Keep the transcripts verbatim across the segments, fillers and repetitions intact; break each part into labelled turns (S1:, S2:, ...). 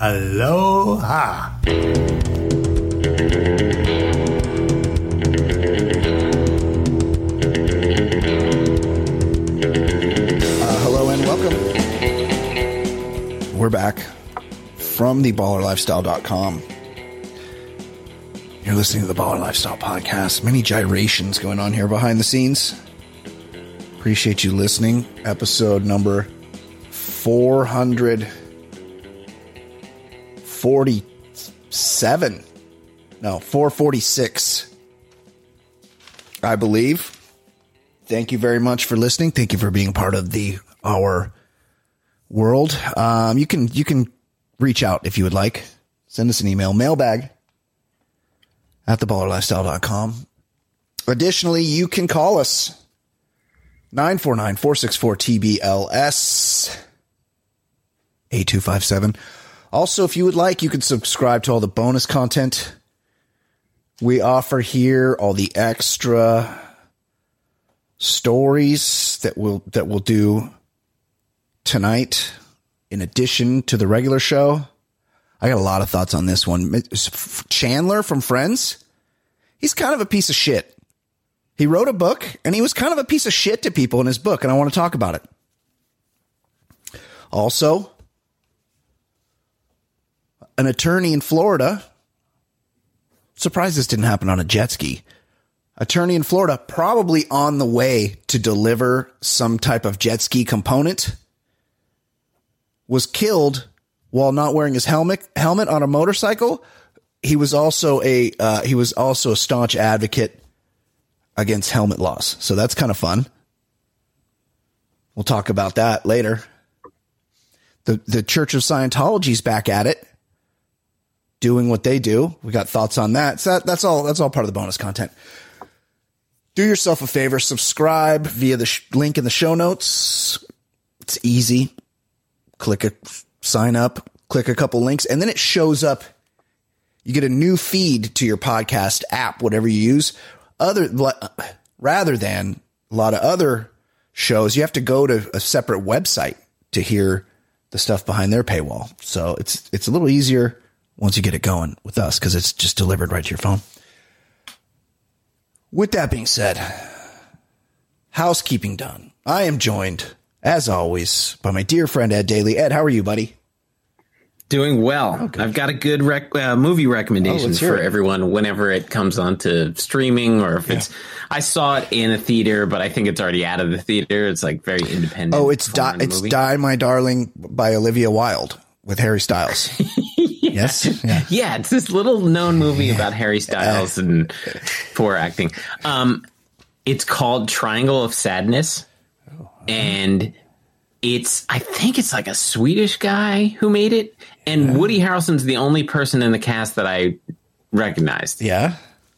S1: Aloha.
S2: Uh, hello and welcome. We're back from the baller lifestyle dot com. You're listening to the Baller Lifestyle Podcast. Many gyrations going on here behind the scenes. Appreciate you listening. Episode number four hundred forty-seven. No, four forty-six. I believe. Thank you very much for listening. Thank you for being part of the our world. Um, you can you can reach out if you would like. Send us an email, mailbag at the baller lifestyle dot com. Additionally, you can call us nine four nine, four six four, T B L S eight two five seven. Also, if you would like, you can subscribe to all the bonus content we offer here, all the extra stories that we'll that we'll do tonight in addition to the regular show. I got a lot of thoughts on this one. Chandler from Friends, he's kind of a piece of shit. He wrote a book, and he was kind of a piece of shit to people in his book, and I want to talk about it. Also, an attorney in Florida, surprised this didn't happen on a jet ski. Attorney in Florida, probably on the way to deliver some type of jet ski component, was killed while not wearing his helmet helmet on a motorcycle. He was also a uh, he was also a staunch advocate against helmet loss. So that's kind of fun. We'll talk about that later. The the Church of Scientology's back at it, doing what they do. We got thoughts on that. So that, that's all that's all part of the bonus content. Do yourself a favor, subscribe via the sh- link in the show notes. It's easy. Click a sign up, click a couple links, and then it shows up. You get a new feed to your podcast app, whatever you use. Other rather than a lot of other shows, you have to go to a separate website to hear the stuff behind their paywall. So it's it's a little easier once you get it going with us because it's just delivered right to your phone. With that being said, housekeeping done. I am joined, as always, by my dear friend Ed Daly. Ed, how are you, buddy?
S3: Doing well. Oh, I've got a good rec- uh, movie recommendation oh, for it. everyone whenever it comes onto streaming or if yeah. it's. I saw it in a theater, but I think it's already out of the theater. It's like very independent.
S2: Oh, it's Die, it's Die, My Darling by Olivia Wilde with Harry Styles.
S3: Yes. Yeah. yeah, it's this little known movie yeah. about Harry Styles uh, and poor acting. Um, it's called Triangle of Sadness, oh, and it's I think it's like a Swedish guy who made it, and yeah. Woody Harrelson's the only person in the cast that I recognized.
S2: Yeah.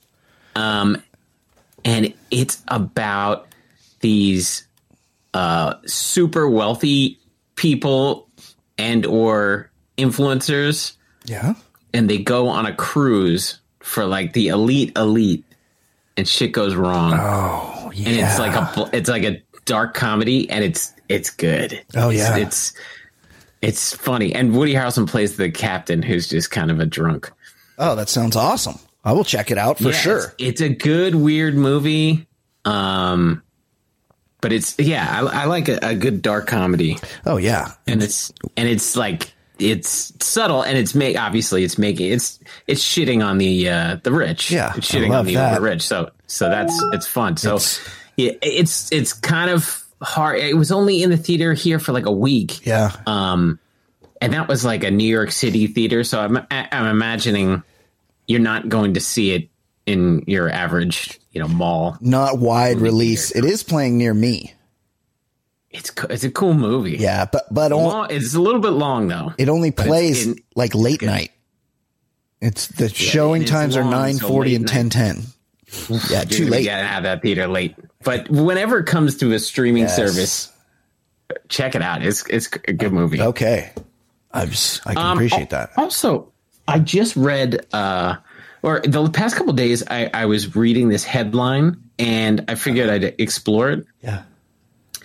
S3: Um, and it's about these uh super wealthy people and or influencers.
S2: Yeah.
S3: And they go on a cruise for like the elite elite and shit goes wrong.
S2: Oh, yeah.
S3: And it's like a it's like a dark comedy and it's it's good.
S2: Oh, yeah.
S3: It's it's, it's funny. And Woody Harrelson plays the captain who's just kind of a drunk.
S2: Oh, that sounds awesome. I will check it out for
S3: yeah,
S2: sure.
S3: It's, it's a good weird movie. Um but it's yeah, I, I like a, a good dark comedy.
S2: Oh, yeah.
S3: And it's and it's like it's subtle and it's make obviously it's making it's it's shitting on the uh the rich.
S2: Yeah,
S3: it's shitting on the over rich. So so that's it's fun. So it's, yeah, it's it's kind of hard. It was only in the theater here for like a week.
S2: Yeah.
S3: Um, and that was like a New York City theater. So I'm I'm imagining you're not going to see it in your average you know mall.
S2: Not wide release. Theater. It is playing near me.
S3: It's it's a cool movie.
S2: Yeah, but but
S3: long, it's a little bit long though.
S2: It only plays in, like late good. night. It's the yeah, showing it times long, are nine forty so and ten ten. Yeah,
S3: Dude,
S2: too late.
S3: You gotta have that theater late. But whenever it comes to a streaming yes. service, check it out. It's it's a good movie.
S2: Okay, I just I can um, appreciate that.
S3: Also, I just read, uh, or the past couple of days, I, I was reading this headline, and I figured I'd explore it.
S2: Yeah.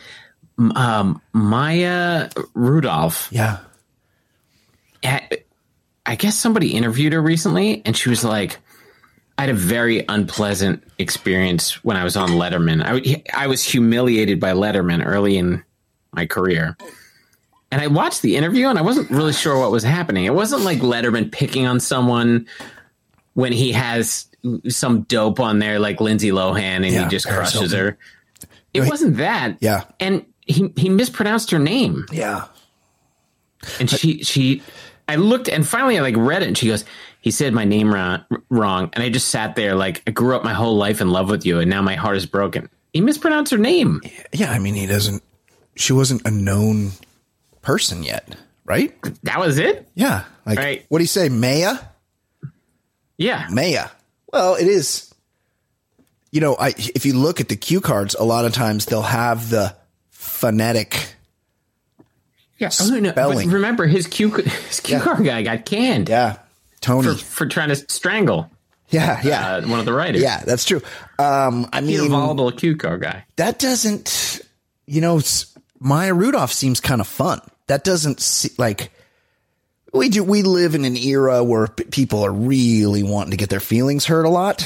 S3: Um, Maya Rudolph.
S2: Yeah.
S3: I guess somebody interviewed her recently, and she was like, I had a very unpleasant experience when I was on Letterman. I, I was humiliated by Letterman early in my career. And I watched the interview, and I wasn't really sure what was happening. It wasn't like Letterman picking on someone when he has some dope on there like Lindsay Lohan, and yeah, he just Paris crushes Hilton. her. It no, he, wasn't that.
S2: Yeah.
S3: And he, he mispronounced her name.
S2: Yeah.
S3: And she, she, I looked, and finally I like read it, and she goes, he said my name wrong, wrong. And I just sat there like, I grew up my whole life in love with you, and now my heart is broken. He mispronounced her name.
S2: Yeah. I mean, he doesn't, she wasn't a known person yet, right?
S3: That was it?
S2: Yeah. Like,
S3: right.
S2: What do you say, Maya?
S3: Yeah.
S2: Maya. Well, it is, you know, I, if you look at the cue cards, a lot of times they'll have the phonetic
S3: yeah. spelling. Oh, no. But remember, his cue, his cue yeah. card guy got canned.
S2: Yeah. Tony.
S3: For, for trying to strangle.
S2: Yeah, yeah.
S3: Uh, one of the writers.
S2: Yeah, that's true. Um, I mean,
S3: he's a volatile cue card guy.
S2: That doesn't, you know, Maya Rudolph seems kind of fun. That doesn't see, like, we do. We live in an era where p- people are really wanting to get their feelings hurt a lot.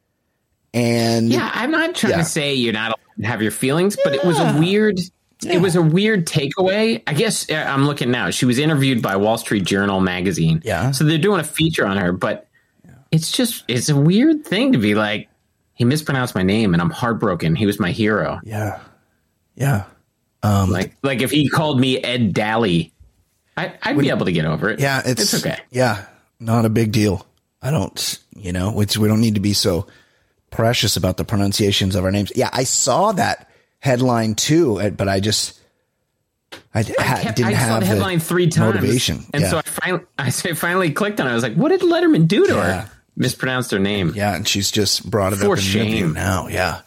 S2: And
S3: yeah, I'm not trying yeah. to say you're not allowed to have your feelings, but yeah. it was a weird, yeah. it was a weird takeaway. I guess uh, I'm looking now. She was interviewed by Wall Street Journal magazine.
S2: Yeah.
S3: So they're doing a feature on her, but yeah. it's just, it's a weird thing to be like, he mispronounced my name and I'm heartbroken. He was my hero.
S2: Yeah. Yeah.
S3: Um, like, like if he called me Ed Daly, I, I'd be able to get over it.
S2: Yeah, it's,
S3: it's okay.
S2: Yeah, not a big deal. I don't, you know, it's, we don't need to be so precious about the pronunciations of our names. Yeah, I saw that headline too, but I just, I, ha-
S3: I kept,
S2: didn't
S3: I
S2: have
S3: saw the headline
S2: the
S3: three times,
S2: motivation.
S3: and
S2: yeah.
S3: so I finally, I finally clicked on it. I was like, "What did Letterman do to yeah. her? Mispronounced her name."
S2: Yeah, and she's just brought it
S3: For
S2: up in
S3: shame.
S2: the interview now. Yeah,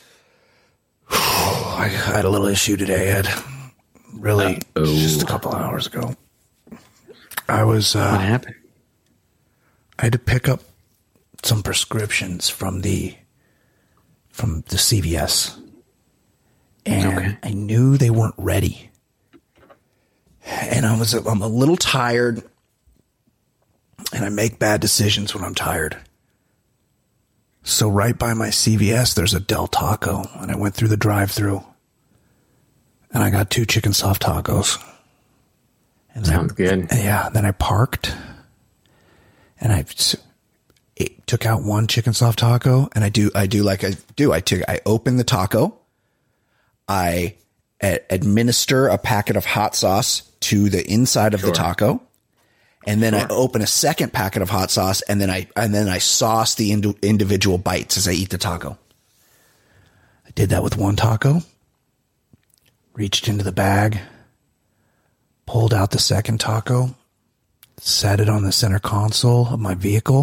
S2: I had a little issue today, Ed. Really, Uh-oh. just a couple hours ago. I was. Uh,
S3: what happened?
S2: I had to pick up some prescriptions from the from the C V S, and okay. I knew they weren't ready. And I was. I'm a little tired, and I make bad decisions when I'm tired. So right by my C V S, there's a Del Taco, and I went through the drive-thru. And I got two chicken soft tacos. And
S3: Sounds
S2: I,
S3: good.
S2: Yeah. Then I parked and I it took out one chicken soft taco, and I do, I do like I do. I took, I open the taco. I a- administer a packet of hot sauce to the inside of sure. the taco. And then sure. I open a second packet of hot sauce, and then I, and then I sauce the ind- individual bites as I eat the taco. I did that with one taco. Reached into the bag, pulled out the second taco, set it on the center console of my vehicle,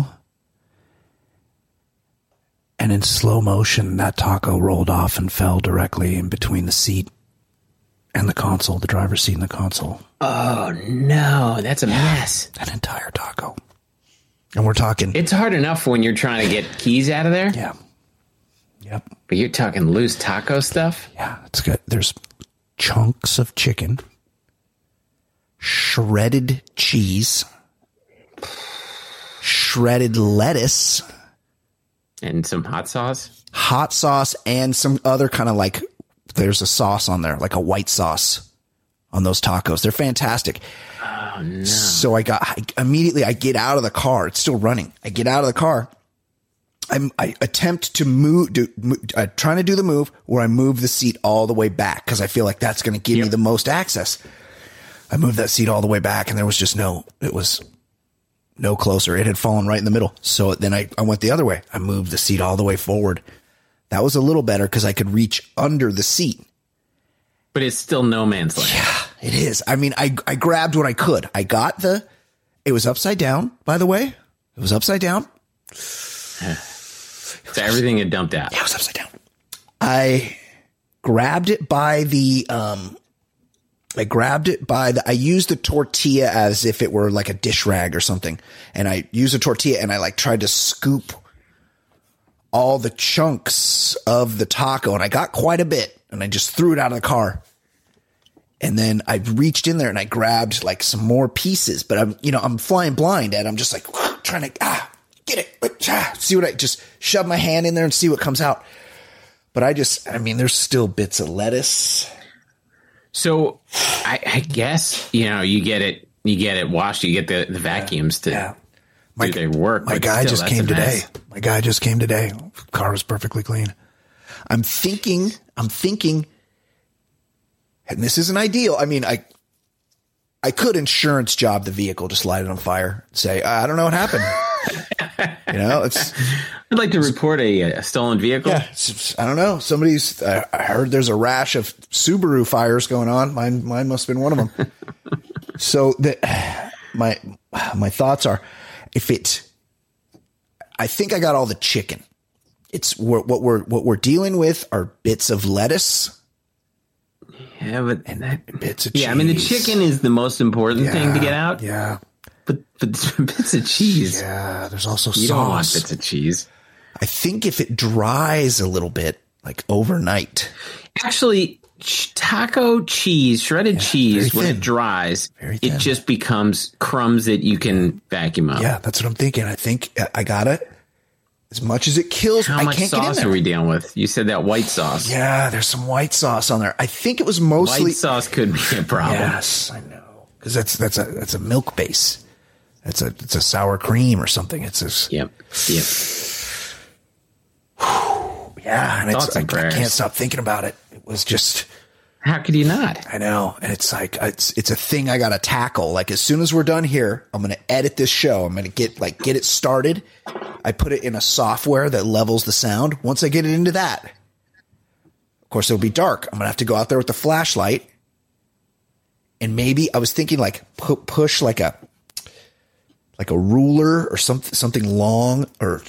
S2: and in slow motion, that taco rolled off and fell directly in between the seat and the console, the driver's seat and the console.
S3: Oh, no, that's a yeah, mess.
S2: An entire taco. And we're talking...
S3: It's hard enough when you're trying to get keys out of there.
S2: Yeah. Yep.
S3: But you're talking loose taco stuff?
S2: Yeah, it's good. There's... chunks of chicken, shredded cheese, shredded lettuce,
S3: and some hot sauce,
S2: hot sauce, and some other kind of like, there's a sauce on there, like a white sauce on those tacos. They're fantastic.
S3: Oh, no.
S2: So I got, I, immediately I get out of the car. It's still running. I get out of the car. I'm, I attempt to move, do, uh, trying to do the move where I move the seat all the way back because I feel like that's going to give yep. me the most access. I moved that seat all the way back, and there was just no, it was no closer. It had fallen right in the middle. So then I, I went the other way. I moved the seat all the way forward. That was a little better because I could reach under the seat.
S3: But it's still no man's land.
S2: Yeah, it is. I mean, I, I grabbed what I could. I got the, it was upside down, by the way. It was upside down.
S3: So everything had dumped out.
S2: Yeah, it was upside down. I grabbed it by the, um, I grabbed it by the, I used the tortilla as if it were like a dish rag or something. And I used a tortilla and I like tried to scoop all the chunks of the taco, and I got quite a bit, and I just threw it out of the car. And then I reached in there and I grabbed like some more pieces, but I'm, you know, I'm flying blind, Ed. I'm just like trying to, ah, get it. Ah, see what I just shove my hand in there and see what comes out. But I just, I mean, there's still bits of lettuce.
S3: So I, I guess, you know, you get it, you get it washed, you get the, the vacuums to
S2: yeah.
S3: do
S2: my,
S3: their work.
S2: My guy
S3: still,
S2: just came today. My guy just came today. Car was perfectly clean. I'm thinking, I'm thinking, and this isn't ideal. I mean, I, I could insurance job the vehicle, just light it on fire, say, I don't know what happened. You know, it's,
S3: I'd like to report a, a stolen vehicle.
S2: Yeah, I don't know. Somebody's, uh, I heard there's a rash of Subaru fires going on. Mine, mine must have been one of them. So the, my, my thoughts are, if it, I think I got all the chicken. It's what we're, what we're dealing with are bits of lettuce.
S3: Yeah, but
S2: and that, bits of
S3: yeah,
S2: cheese.
S3: I mean, the chicken is the most important
S2: yeah,
S3: thing to get out.
S2: Yeah.
S3: But, but bits of cheese.
S2: Yeah, there's also
S3: you
S2: sauce.
S3: Don't want bits of cheese.
S2: I think if it dries a little bit, like overnight.
S3: Actually, taco cheese, shredded yeah, cheese, when it dries, it just becomes crumbs that you can vacuum up.
S2: Yeah, that's what I'm thinking. I think I got it. As much as it kills,
S3: How
S2: I
S3: much
S2: can't get in
S3: sauce
S2: there.
S3: are we dealing with? You said that white sauce.
S2: Yeah, there's some white sauce on there. I think it was mostly
S3: white sauce could be a problem.
S2: Yes, I know, because that's that's a that's a milk base. It's a it's a sour cream or something. It's a
S3: yep yep.
S2: Yeah, and
S3: Thoughts
S2: it's
S3: and
S2: I, I
S3: prayers.
S2: can't stop thinking about it. It was just.
S3: How could you not?
S2: I know. And it's like, it's, it's a thing I got to tackle. Like as soon as we're done here, I'm going to edit this show. I'm going to get like, get it started. I put it in a software that levels the sound. Once I get it into that, of course it'll be dark. I'm going to have to go out there with the flashlight. And maybe I was thinking like pu- push like a, like a ruler or something, something long or,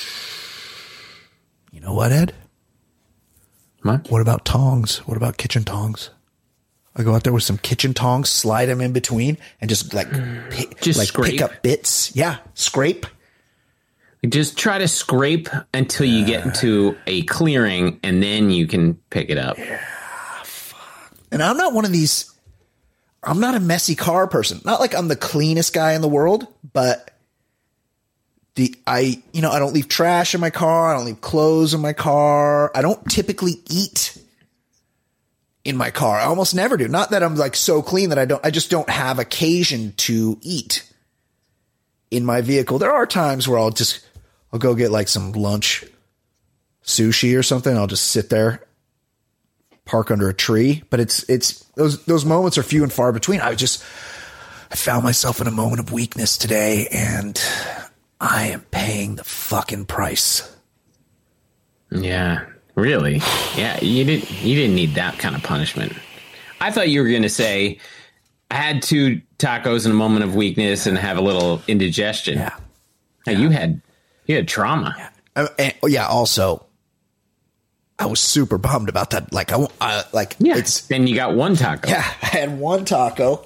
S2: you know what, Ed?
S3: What?
S2: What about tongs? What about kitchen tongs? I go out there with some kitchen tongs, slide them in between, and just like pick,
S3: just
S2: like
S3: scrape.
S2: pick up bits. Yeah, scrape.
S3: Just try to scrape until you get into a clearing, and then you can pick it up.
S2: Yeah, fuck. And I'm not one of these. I'm not a messy car person. Not like I'm the cleanest guy in the world, but the I you know I don't leave trash in my car. I don't leave clothes in my car. I don't typically eat in my car. I almost never do. Not that I'm like so clean that I don't. I just don't have occasion to eat in my vehicle. There are times where I'll just I'll go get like some lunch, sushi or something. I'll just sit there, park under a tree. But it's it's those those moments are few and far between. I just I found myself in a moment of weakness today, and I am paying the fucking price.
S3: Yeah, really? Yeah, you didn't you didn't need that kind of punishment. I thought you were going to say I had two tacos in a moment of weakness and have a little indigestion.
S2: Yeah,
S3: now, you had you had trauma.
S2: Yeah. Uh, and, yeah. Also, I was super bummed about that. Like I, uh, like
S3: yeah.
S2: It's
S3: then you got one taco.
S2: Yeah, I had one taco.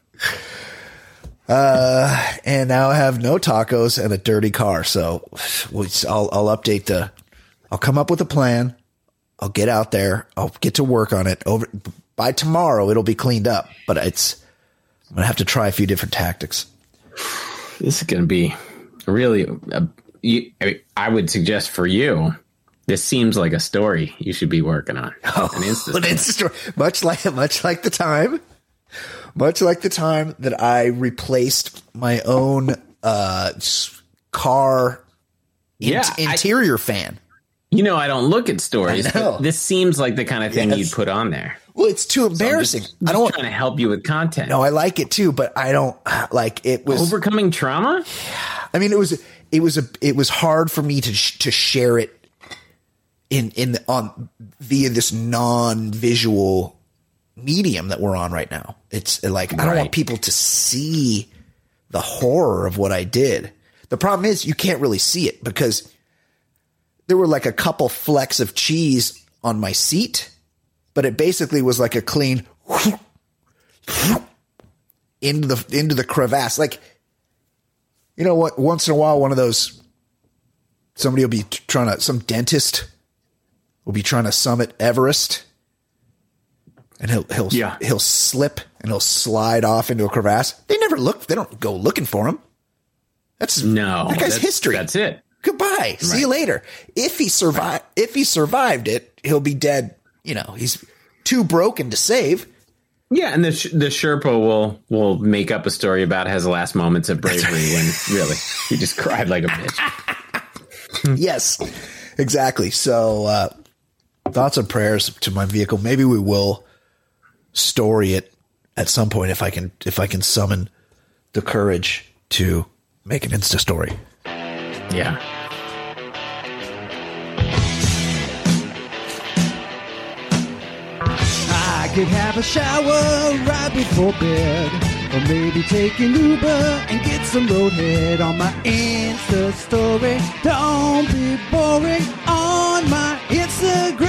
S2: Uh, and now I have no tacos and a dirty car. So I'll, I'll update the, I'll come up with a plan. I'll get out there. I'll get to work on it over by tomorrow. It'll be cleaned up, but it's, I'm going to have to try a few different tactics.
S3: This is going to be really, a, you, I, mean, I would suggest for you, this seems like a story you should be working on.
S2: Oh,
S3: an Insta
S2: an Insta story. Much like, much like the time. Much like the time that I replaced my own uh, car in-
S3: yeah,
S2: interior
S3: I,
S2: fan.
S3: You know, I don't look at stories, but this seems like the kind of thing yes. you'd put on there.
S2: Well, it's too embarrassing.
S3: So I'm just, just
S2: I don't want
S3: trying to help you with content.
S2: No, I like it too, but I don't like it was
S3: overcoming trauma.
S2: I mean, it was it was a it was hard for me to sh- to share it in in the, on via this non-visual medium that we're on right now. It's like, I don't
S3: right.
S2: want people to see the horror of what I did. The problem is you can't really see it because there were like a couple flecks of cheese on my seat, but it basically was like a clean into the, into the crevasse. Like, you know what? Once in a while, one of those, somebody will be trying to, some dentist will be trying to summit Everest. and he'll he'll
S3: yeah.
S2: he'll slip and he'll slide off into a crevasse. They never look. They don't go looking for him. That's
S3: no.
S2: That guy's
S3: that's,
S2: history.
S3: That's it.
S2: Goodbye.
S3: Right.
S2: See you later. If he survived, right. if he survived it, he'll be dead. You know, he's too broken to save.
S3: Yeah, and the the Sherpa will will make up a story about his last moments of bravery when really he just cried like a bitch.
S2: Yes, exactly. So uh, thoughts and prayers to my vehicle. Maybe we will story it at some point if I can if I can summon the courage to make an Insta story.
S3: Yeah.
S1: I could have a shower right before bed, or maybe take an Uber and get some roadhead on my Insta story. Don't be boring on my Instagram.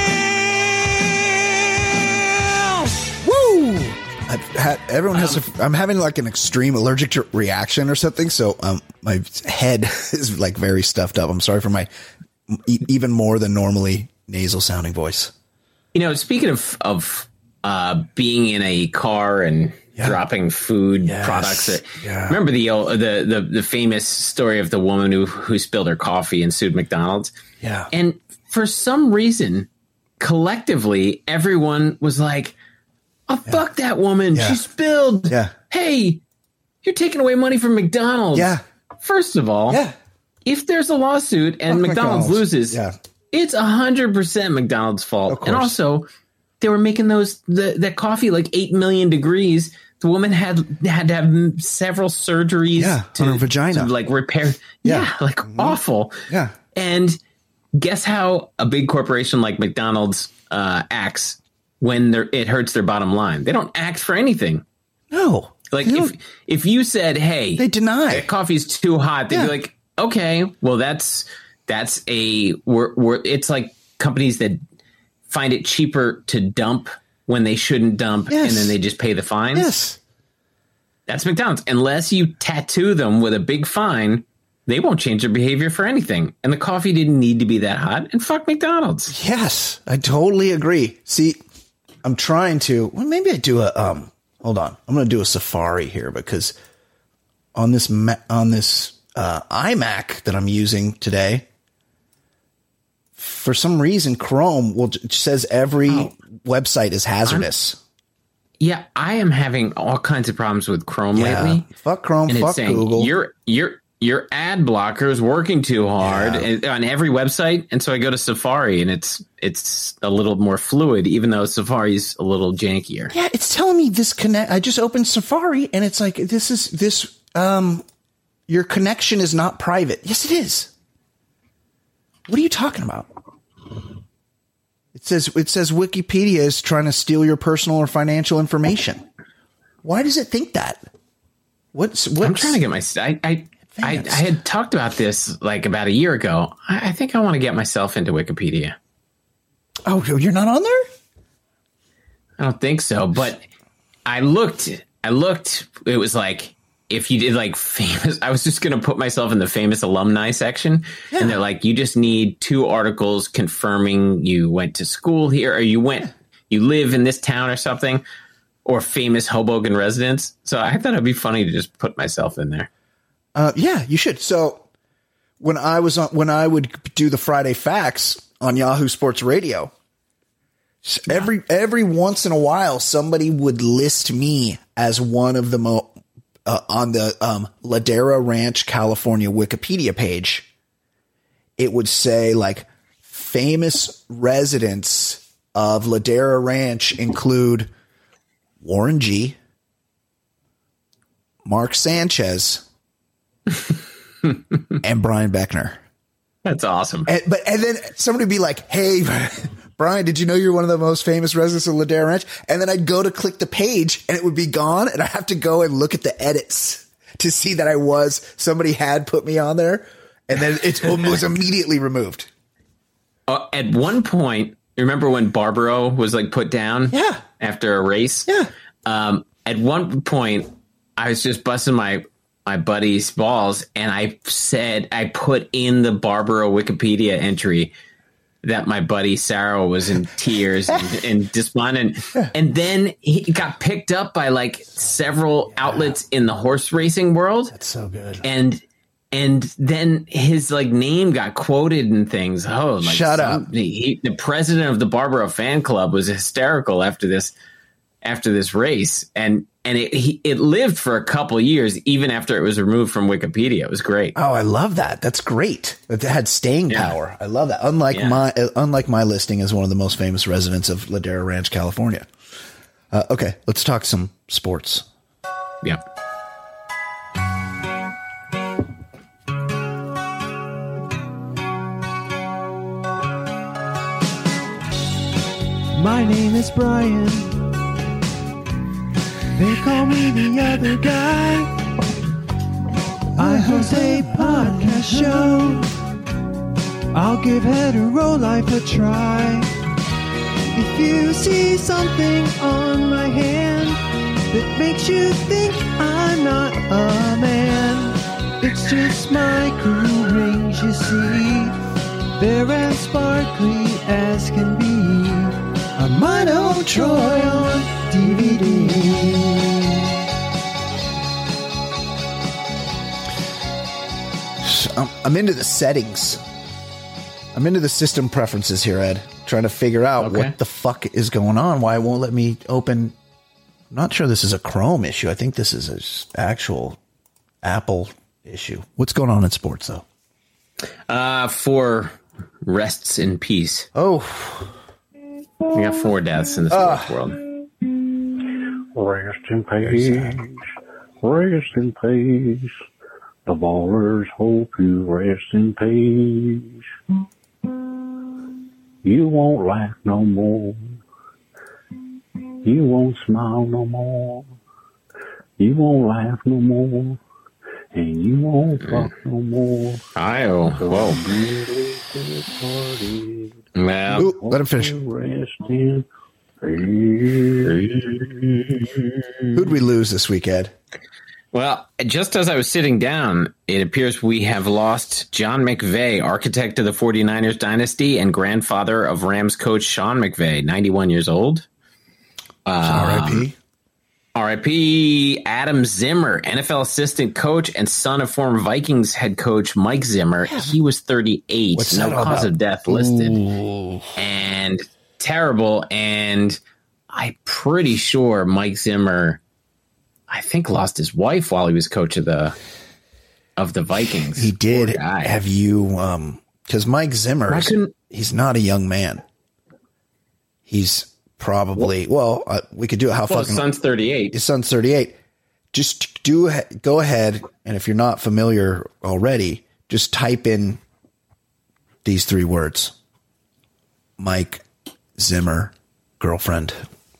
S2: Woo! I've had, everyone has. Um, a, I'm having like an extreme allergic to reaction or something, so um, my head is like very stuffed up. I'm sorry for my e- even more than normally nasal sounding voice.
S3: You know, speaking of of uh, being in a car and yeah. dropping food
S2: yes.
S3: products,
S2: yeah.
S3: remember the, the the the famous story of the woman who who spilled her coffee and sued McDonald's?
S2: Yeah,
S3: and for some reason, collectively, everyone was like, "Oh, yeah. fuck that woman!
S2: Yeah.
S3: She spilled.
S2: Yeah,
S3: hey, you're taking away money from McDonald's.
S2: Yeah,
S3: first of all,
S2: yeah,
S3: if there's a lawsuit and McDonald's, McDonald's loses,
S2: yeah."
S3: It's a hundred percent McDonald's fault. And also they were making those, the, that coffee, like eight million degrees. The woman had, had to have several surgeries
S2: yeah,
S3: to,
S2: on her vagina.
S3: to like repair. Yeah. yeah like mm-hmm. awful.
S2: Yeah.
S3: And guess how a big corporation like McDonald's, uh, acts when they're, it hurts their bottom line. They don't act for anything.
S2: No.
S3: Like if, if you said, hey,
S2: they deny
S3: coffee's too hot, they'd yeah. be like, okay, well that's, That's a we're, we're, it's like companies that find it cheaper to dump when they shouldn't dump, yes. and then they just pay the fines.
S2: Yes,
S3: that's McDonald's. Unless you tattoo them with a big fine, they won't change their behavior for anything. And the coffee didn't need to be that hot. And fuck McDonald's.
S2: Yes, I totally agree. See, I'm trying to. Well, maybe I do a. Um, hold on, I'm going to do a Safari here because on this on this uh, iMac that I'm using today. For some reason, Chrome will says every oh, website is hazardous.
S3: I'm, yeah, I am having all kinds of problems with Chrome yeah. lately.
S2: Fuck Chrome,
S3: and
S2: fuck
S3: it's saying,
S2: Google.
S3: Your your your ad blocker is working too hard
S2: yeah.
S3: on every website, and so I go to Safari, and it's it's a little more fluid, even though Safari's a little jankier.
S2: Yeah, it's telling me this connect. I just opened Safari, and it's like this is this. Um, your connection is not private. Yes, it is. What are you talking about? It says it says Wikipedia is trying to steal your personal or financial information. Why does it think that? What's, what's
S3: I'm trying to get my I I, I I had talked about this like about a year ago. I, I think I want to get myself into Wikipedia.
S2: Oh, you're not on there?
S3: I don't think so, but I looked I looked it was like if you did like famous, I was just going to put myself in the famous alumni section. Yeah. And they're like, you just need two articles confirming you went to school here or you went, you live in this town or something, or famous Hoboken residents. So I thought it'd be funny to just put myself in there.
S2: Uh, yeah, you should. So when I was on, when I would do the Friday Facts on Yahoo Sports Radio, yeah. every, every once in a while, somebody would list me as one of the most, Uh, on the um, Ladera Ranch, California Wikipedia page, it would say like famous residents of Ladera Ranch include Warren G, Mark Sanchez, and Brian Beckner.
S3: That's awesome.
S2: And, but and then somebody would be like, "Hey, Brian, did you know you're one of the most famous residents of Ladera Ranch?" And then I'd go to click the page and it would be gone. And I have to go and look at the edits to see that I was, somebody had put me on there. And then it was immediately removed.
S3: Uh, at one point, remember when Barbaro was like put down
S2: yeah.
S3: after a race?
S2: Yeah.
S3: Um, at one point, I was just busting my, my buddy's balls. And I said, I put in the Barbaro Wikipedia entry, that my buddy Sarah was in tears and, and despondent. And then he got picked up by like several yeah. outlets in the horse racing world.
S2: That's so good.
S3: And and then his like name got quoted in things. Oh, like
S2: shut
S3: some,
S2: up!
S3: He, the president of the Barbaro fan club was hysterical after this after this race, and and it he, it lived for a couple years even after it was removed from Wikipedia. It was great.
S2: Oh, I love that. That's great. It had staying
S3: Yeah.
S2: power. I love that. Unlike
S3: Yeah.
S2: my uh, unlike my listing as one of the most famous residents of Ladera Ranch, California. Uh, okay, let's talk some sports.
S3: Yeah.
S1: My name is Brian. They call me the other guy. I host a podcast show. I'll give hetero life a try. If you see something on my hand that makes you think I'm not a man, it's just my cool rings, you see. They're as sparkly as can be. A Mono Troy on D V D.
S2: I'm, I'm into the settings. I'm into the system preferences here, Ed. Trying to figure out
S3: Okay.
S2: what the fuck is going on. Why it won't let me open. I'm not sure this is a Chrome issue. I think this is an actual Apple issue. What's going on in sports, though?
S3: Uh, four rests in peace.
S2: Oh,
S3: We got four deaths in the sports world.
S4: Rest in peace. Rest in peace. The ballers hope you rest in peace. You won't laugh no more. You won't smile no more. You won't laugh no more. And you won't fuck no more.
S3: Ayo. Whoa. Well,
S2: Ooh, let him finish.
S4: Rest in peace.
S2: Who'd we lose this week, Ed?
S3: well, just as I was sitting down, it appears we have lost John McVay, architect of the 49ers dynasty and grandfather of Rams coach Sean McVay, ninety-one years old.
S2: R I P
S3: R I P Adam Zimmer, N F L assistant coach and son of former Vikings head coach Mike Zimmer. He was thirty-eight.
S2: What's
S3: no
S2: that all
S3: cause
S2: about?
S3: of death listed.
S2: Ooh.
S3: And terrible. And I'm pretty sure Mike Zimmer, I think, lost his wife while he was coach of the of the Vikings.
S2: He did.
S3: Poor guy.
S2: Have you? Um, because Mike Zimmer,
S3: I couldn't-
S2: he's not a young man. He's probably well. Uh, we could do it. How
S3: Well, his
S2: fucking
S3: son's thirty-eight.
S2: his son's thirty-eight. Just do go ahead, and if you're not familiar already, just type in these three words: Mike Zimmer, girlfriend.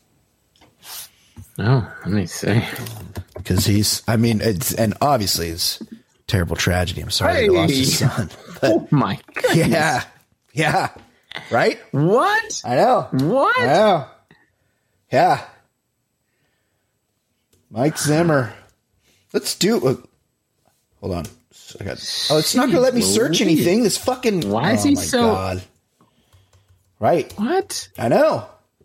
S3: Oh, let me see.
S2: Because he's, I mean, it's and obviously it's a terrible tragedy. I'm sorry that he lost his
S3: Hey.
S2: son. But
S3: Oh my goodness.
S2: yeah, yeah, right.
S3: What?
S2: I know.
S3: What?
S2: I know. Yeah. Mike Zimmer. Let's do uh, hold on. I got, oh, it's not going to let me search anything. This fucking.
S3: Why is
S2: oh
S3: he
S2: my
S3: so-
S2: God. Right.
S3: What?
S2: I know.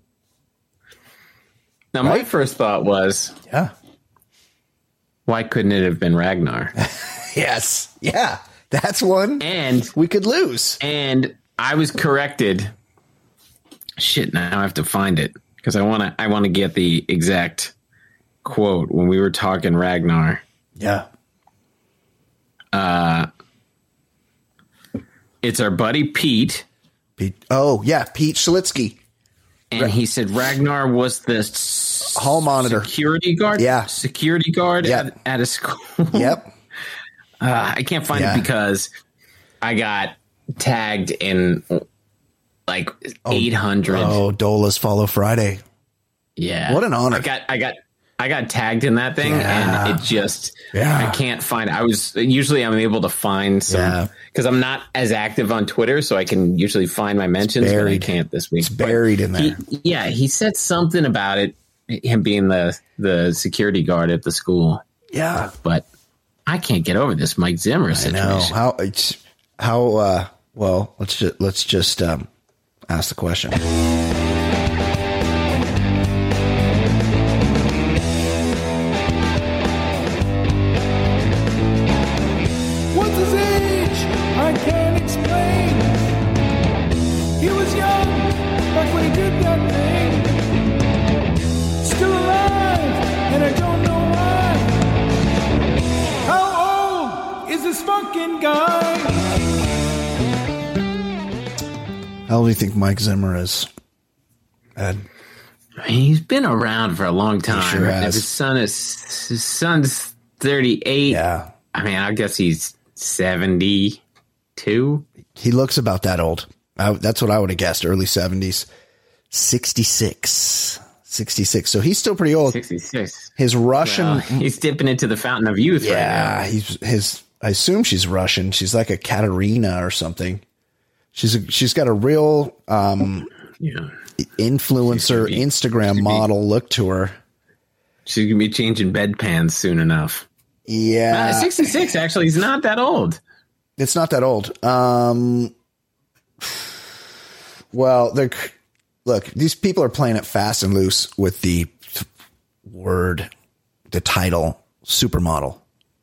S3: Now, my
S2: Right?
S3: first thought was,
S2: Yeah.
S3: why couldn't it have been Ragnar?
S2: Yes. Yeah. That's one
S3: And
S2: we could lose.
S3: and I was corrected. Shit, now I have to find it because I want to. I want to get the exact quote when we were talking Ragnar.
S2: Yeah.
S3: It's our buddy Pete,
S2: Pete. Oh, yeah. Pete Schlitzky.
S3: and he said Ragnar was the s-
S2: Hall monitor.
S3: security guard.
S2: Yeah.
S3: security guard
S2: Yeah.
S3: at, at a school.
S2: Yep.
S3: Uh, I can't find
S2: Yeah.
S3: it because I got tagged in like eight hundred.
S2: Oh, Dola's Follow Friday.
S3: Yeah.
S2: What an honor.
S3: I got I got I got tagged in that thing
S2: Yeah.
S3: and it just
S2: Yeah.
S3: I can't find it. I was usually I'm able to find some
S2: Yeah.
S3: because I'm not as active on Twitter, so I can usually find my mentions, but I
S2: buried.
S3: can't this week.
S2: It's buried in there.
S3: He, yeah, he said something about it, him being the the security guard at the school.
S2: Yeah.
S3: But I can't get over this Mike Zimmer
S2: I
S3: situation.
S2: know how it's how uh well let's just let's just um ask the question.
S1: What's his age? I can't explain. He was young back when he did that thing. Still alive, and I don't know why. How old is this fucking guy?
S2: How old do you think Mike Zimmer is, Ed?
S3: He's been around for a long time.
S2: He sure has.
S3: His son is his son's thirty-eight.
S2: Yeah.
S3: I mean, I guess he's seventy-two.
S2: He looks about that old. I, that's what I would have guessed. Early seventies. sixty-six. sixty-six. So he's still pretty old.
S3: sixty-six.
S2: His Russian.
S3: Well, he's dipping into the fountain of youth
S2: yeah,
S3: right now.
S2: he's his. I assume she's Russian. She's like a Katerina or something. She's a, she's got a real um,
S3: Yeah.
S2: influencer
S3: be-
S2: Instagram model look to her.
S3: She's going to be changing bedpans soon enough.
S2: Yeah.
S3: Uh, sixty-six, actually, he's not that old.
S2: It's not that old. Um, well, they're, look, these people are playing it fast and loose with the word, the title, supermodel.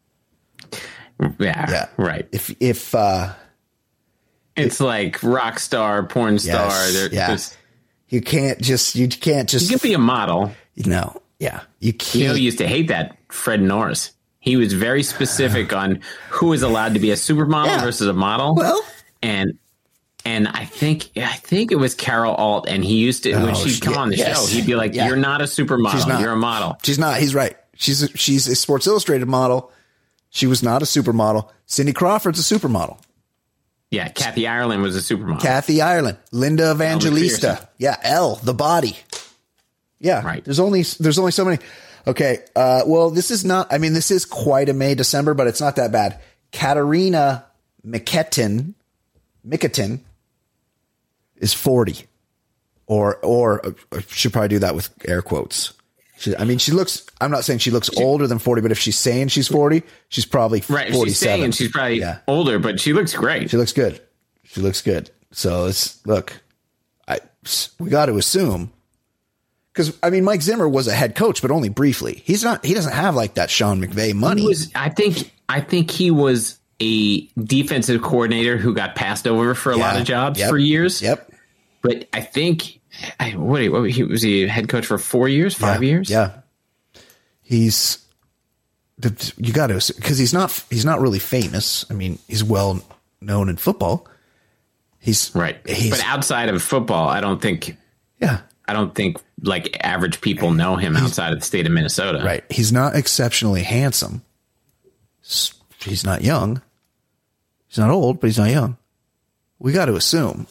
S3: Yeah,
S2: Yeah.
S3: right.
S2: If, if, uh,
S3: It's like rock star, porn star.
S2: Yes,
S3: They're
S2: yeah.
S3: just-
S2: you can't just, you can't just,
S3: you can be a model.
S2: no, yeah, you can't.
S3: You know, he used to hate that, Fred Norris. He was very specific on who is allowed to be a supermodel
S2: Yeah.
S3: versus a model.
S2: Well,
S3: and and I think I think it was Carol Alt, and he used to
S2: Oh,
S3: when she'd come
S2: yeah,
S3: on the
S2: yes.
S3: show, he'd be like,
S2: Yeah.
S3: "You're not a supermodel.
S2: She's not.
S3: You're a model."
S2: she's not, he's right. She's a, she's a Sports Illustrated model. She was not a supermodel. Cindy Crawford's a supermodel.
S3: Yeah, Kathy Ireland was a supermodel.
S2: Kathy Ireland, Linda Evangelista.
S3: McPherson.
S2: Yeah. L, the body. Yeah.
S3: Right.
S2: There's only, there's only so many. Okay. Uh, well, this is not, I mean, this is quite a May, December, but it's not that bad. Katerina Miketin, Miketin is forty or, or uh, should probably do that with air quotes. She, I mean, she looks, I'm not saying she looks older than forty, but if she's saying she's forty, she's probably
S3: Right,
S2: forty-seven.
S3: she's saying she's probably
S2: Yeah.
S3: older, but she looks great.
S2: She looks good. She looks good. So it's look, I we got to assume because I mean Mike Zimmer was a head coach, but only briefly. He's not. He doesn't have like that Sean McVay money.
S3: He was, I think I think he was a defensive coordinator who got passed over for a
S2: Yeah.
S3: lot of jobs
S2: Yep.
S3: for years.
S2: Yep.
S3: But I think I, what, what he was he a head coach for four years, five
S2: yeah.
S3: years.
S2: Yeah. He's the you got to because he's not he's not really famous. I mean, he's well known in football. He's
S3: Right.
S2: He's,
S3: But outside of football, I don't think
S2: yeah.
S3: I don't think like average people know him outside of the state of Minnesota.
S2: Right. He's not exceptionally handsome. S- He's not young. He's not old, but he's not young. We got to assume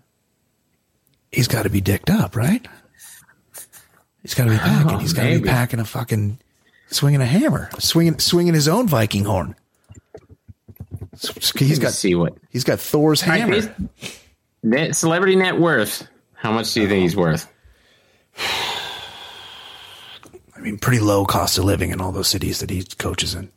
S2: he's got to be dicked up, right? He's got to be packing.
S3: Oh,
S2: He's got to be
S3: maybe.
S2: packing a fucking, swinging a hammer, swinging, swinging his own Viking horn. He's
S3: Let's
S2: got,
S3: see what
S2: he's got Thor's
S3: All right,
S2: hammer.
S3: his net celebrity net worth. How much do you think he's worth?
S2: I mean, pretty low cost of living in all those cities that he coaches in.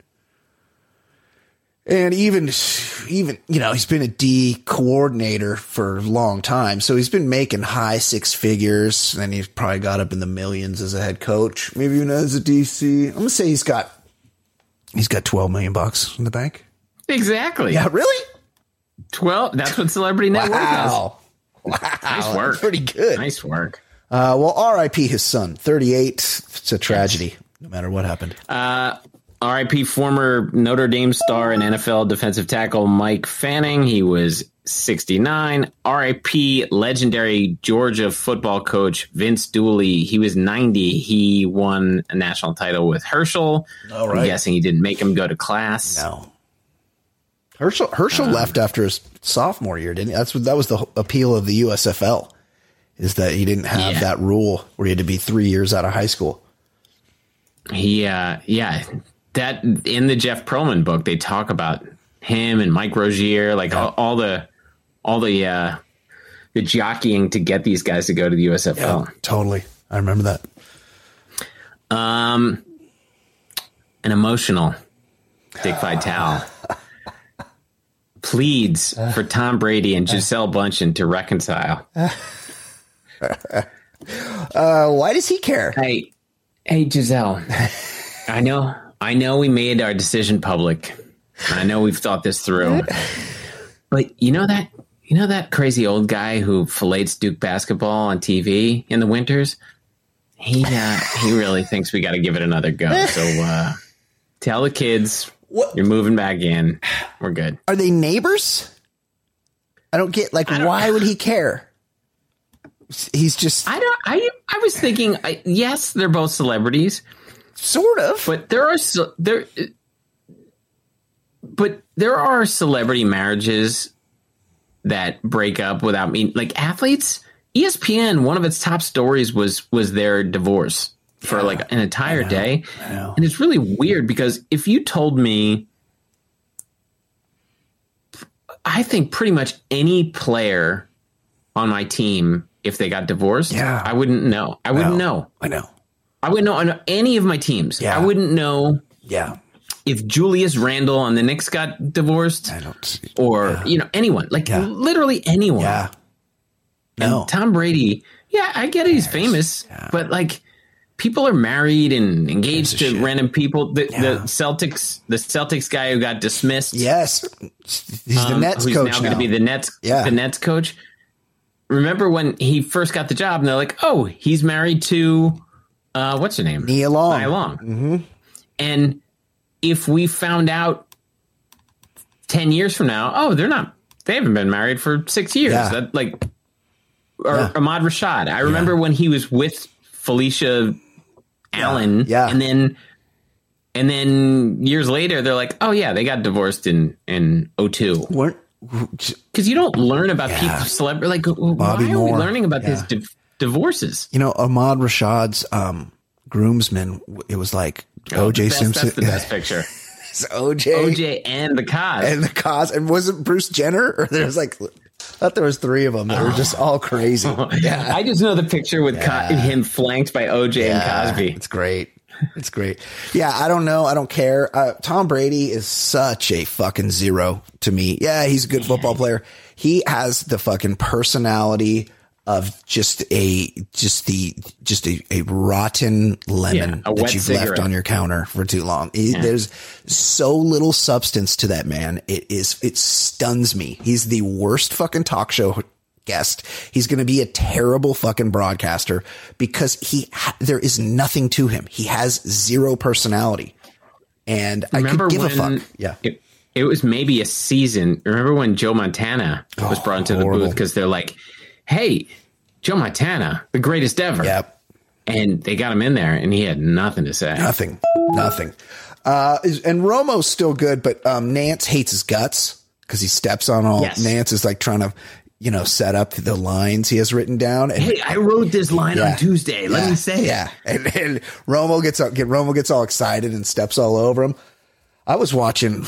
S2: And even, even, you know, he's been a D coordinator for a long time. So he's been making high six figures. And he's probably got up in the millions as a head coach. Maybe even as a D C. I'm going to say he's got, he's got twelve million bucks in the bank.
S3: Exactly.
S2: Yeah, really?
S3: Twelve. That's what celebrity net worth is.
S2: Wow. Wow.
S3: Nice work.
S2: That's pretty good.
S3: Nice work.
S2: Uh, well, R I P his son, thirty-eight. It's a tragedy, no matter what happened.
S3: Uh, R I P former Notre Dame star and N F L defensive tackle Mike Fanning. He was sixty-nine. R I P legendary Georgia football coach Vince Dooley. He was ninety. He won a national title with Herschel.
S2: All right.
S3: I'm guessing he didn't make him go to class.
S2: No. Herschel Herschel left after his sophomore year, didn't he? That's what that was the appeal of the U S F L, is that he didn't have
S3: Yeah.
S2: that rule where he had to be three years out of high school.
S3: He, uh, yeah, that in the Jeff Perlman book, they talk about him and Mike Rozier, like all, all the, all the, uh, the jockeying to get these guys to go to the U S F L.
S2: Totally. I remember that.
S3: Um, an emotional Dick Vitale. pleads for Tom Brady and Gisele Bündchen to reconcile.
S2: Uh, why does he care?
S3: Hey, hey, Gisele. I know, I know, we made our decision public. I know we've thought this through, but you know that, you know that crazy old guy who fillets Duke basketball on T V in the winters. He uh, he really thinks we got to give it another go. So uh, tell the kids what? You're moving back in. We're good.
S2: Are they neighbors? I don't get like. Don't, why would he care? He's just.
S3: I don't. I I was thinking. I, yes, they're both celebrities,
S2: sort of.
S3: But there are there. But there are celebrity marriages that break up without me. Like athletes. E S P N, one of its top stories was was their divorce for yeah, like an entire
S2: I know,
S3: day.
S2: I know.
S3: And it's really weird because if you told me, I think pretty much any player on my team, if they got divorced,
S2: yeah.
S3: I wouldn't know. I wouldn't
S2: no,
S3: know.
S2: I know.
S3: I wouldn't know on any of my teams.
S2: Yeah.
S3: I wouldn't know.
S2: Yeah.
S3: If Julius Randle on the Knicks got divorced,
S2: I don't see.
S3: or
S2: yeah.
S3: you know anyone, like
S2: yeah.
S3: literally anyone.
S2: Yeah. No.
S3: And Tom Brady, yeah, I get it, he's famous, yeah. but like people are married and engaged to shit. random people. The, yeah. the Celtics, the Celtics guy who got dismissed.
S2: Yes, he's the
S3: um,
S2: Nets
S3: who's
S2: coach
S3: now.
S2: now.
S3: Going to be the Nets,
S2: yeah.
S3: the Nets coach. Remember when he first got the job, and they're like, "Oh, he's married to uh, what's her name,
S2: Nia Long."
S3: Nia Long.
S2: Mm-hmm.
S3: And if we found out ten years from now, oh, they're not. They haven't been married for six years.
S2: Yeah.
S3: That like. Or
S2: yeah.
S3: Ahmad Rashad. I remember yeah. when he was with Felicia Allen,
S2: yeah.
S3: and then and then years later, they're like, "Oh yeah, they got divorced in in oh two." Because you don't learn about yeah. people, celebrity. Like,
S2: Bobby
S3: why are
S2: Moore.
S3: we learning about
S2: yeah.
S3: these di- divorces?
S2: You know, Ahmad Rashad's um, groomsman. It was like oh, O J Simpson.
S3: That's the best picture.
S2: It's O J,
S3: O J, and the cause,
S2: and the cause, and wasn't Bruce Jenner? Or there's like. I thought there was three of them that were just all crazy.
S3: Yeah. I just know the picture with yeah. Co- him flanked by O J
S2: yeah,
S3: and Cosby.
S2: It's great. It's great. Yeah, I don't know. I don't care. Uh, Tom Brady is such a fucking zero to me. Yeah, he's a good football player. He has the fucking personality of just a just the just a, a rotten lemon
S3: yeah,
S2: that you've
S3: cigarette.
S2: left on your counter for too long. He, yeah. There's so little substance to that man. It is it stuns me. He's the worst fucking talk show guest. He's going to be a terrible fucking broadcaster because he ha- there is nothing to him. He has zero personality. And Remember I could give a fuck. Yeah.
S3: It, it was maybe a season. Remember when Joe Montana was
S2: oh,
S3: brought into horrible. the booth because they're like, "Hey, Joe Montana, the greatest ever."
S2: Yep.
S3: And they got him in there and he had nothing to say.
S2: Nothing. Nothing. Uh, and Romo's still good, but um, Nance hates his guts because he steps on all. Yes. Nance is like trying to, you know, set up the lines he has written down. And,
S3: hey, I wrote this line yeah, on Tuesday. Let
S2: yeah,
S3: me say it.
S2: Yeah. And, and Romo gets get Romo gets all excited and steps all over him. I was watching.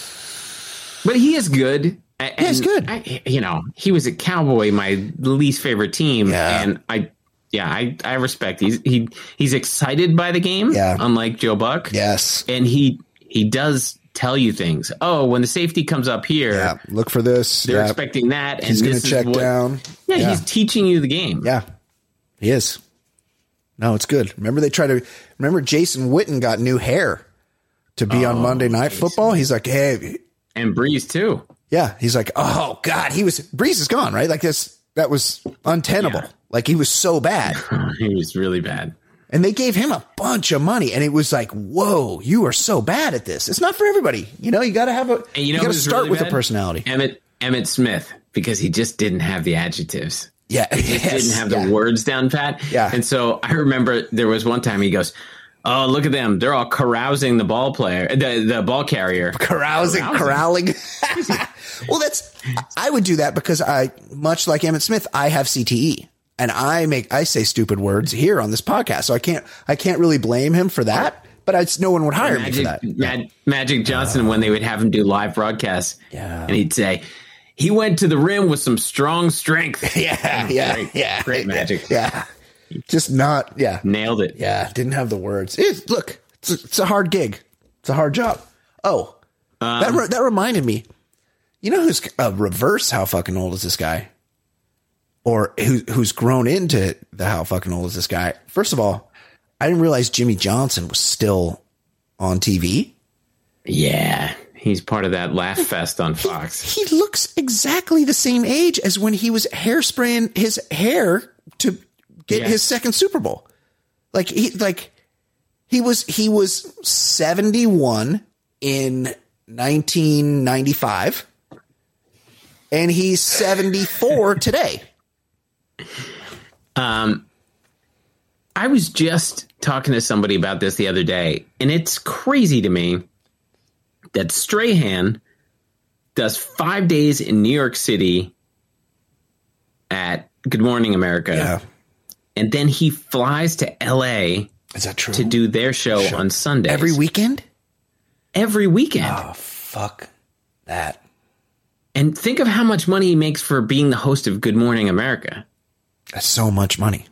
S3: But he is good.
S2: And, yeah, he's good.
S3: I, you know, he was a Cowboy, my least favorite team.
S2: Yeah.
S3: And I, yeah, I, I respect. He's he he's excited by the game.
S2: Yeah.
S3: Unlike Joe Buck.
S2: Yes.
S3: And he he does tell you things. Oh, when the safety comes up here,
S2: yeah, look for this.
S3: They're
S2: yeah.
S3: expecting that. And
S2: he's going to check
S3: what,
S2: down.
S3: Yeah, yeah, he's teaching you the game.
S2: Yeah, he is. No, it's good. Remember they tried to. Remember Jason Witten got new hair to be oh, on Monday Night Jason. Football. He's like, hey,
S3: and Breeze too.
S2: Yeah, he's like, oh God, he was Breeze is gone, right? Like this, that was untenable. Yeah. Like he was so bad.
S3: He was really bad.
S2: And they gave him a bunch of money, and it was like, whoa, you are so bad at this. It's not for everybody. You know, you got to have a.
S3: And you know,
S2: you got to start
S3: really
S2: with
S3: bad?
S2: a personality.
S3: Emmett Emmett Smith, because he just didn't have the adjectives.
S2: Yeah,
S3: he just
S2: yes,
S3: didn't have the
S2: yeah.
S3: words down pat.
S2: Yeah,
S3: and so I remember there was one time he goes, "Oh, look at them! They're all carousing the ball player, the the ball carrier,
S2: carousing, corralling." Well, that's I would do that because I, much like Emmett Smith, I have C T E, and I make I say stupid words here on this podcast, so I can't I can't really blame him for that. But I, no one would hire
S3: Magic,
S2: me for that.
S3: Mag, Magic Johnson, uh, when they would have him do live broadcasts,
S2: yeah,
S3: and he'd say, "He went to the rim with some strong strength."
S2: Yeah, yeah,
S3: great,
S2: yeah,
S3: great Magic.
S2: Yeah, just not. Yeah,
S3: nailed it.
S2: Yeah, didn't have the words. It, look, it's a, it's a hard gig. It's a hard job. Oh, um, that re- that reminded me. You know who's uh, reverse how fucking old is this guy? Or who, who's grown into the how fucking old is this guy? First of all, I didn't realize Jimmy Johnson was still on T V.
S3: Yeah, he's part of that laugh fest on Fox.
S2: He, he looks exactly the same age as when he was hairspraying his hair to get
S3: Yes.
S2: his second Super Bowl. Like he like he was he was seventy-one in nineteen ninety-five and he's seventy-four today.
S3: Um, I was just talking to somebody about this the other day, and it's crazy to me that Strahan does five days in New York City at Good Morning America.
S2: Yeah.
S3: And then he flies to L A
S2: Is that true?
S3: to do their show
S2: Sure.
S3: on Sundays.
S2: Every weekend?
S3: Every weekend.
S2: Oh, fuck that.
S3: And think of how much money he makes for being the host of Good Morning America.
S2: That's so much money.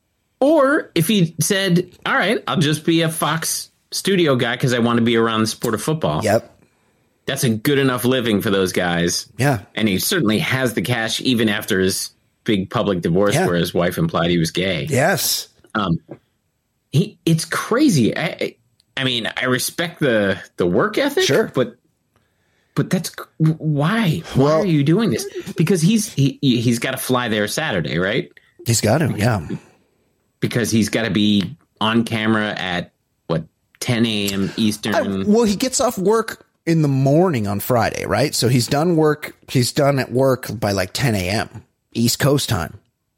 S3: Or if he said, all right, I'll just be a Fox studio guy because I want to be around the sport of football.
S2: Yep.
S3: That's a good enough living for those guys.
S2: Yeah.
S3: And he certainly has the cash even after his big public divorce
S2: Yeah.
S3: where his wife implied he was gay.
S2: Yes.
S3: Um, he, it's crazy. I, I, I mean, I respect the, the work ethic,
S2: Sure.
S3: but but that's why. Why
S2: Well-
S3: are you doing this? Because he's he he's got to fly there Saturday, right?
S2: He's got to. Yeah.
S3: Because he's got to be on camera at what ten a.m. Eastern.
S2: I, well, he gets off work in the morning on Friday, right? So he's done work. He's done at work by like ten a.m. East Coast time.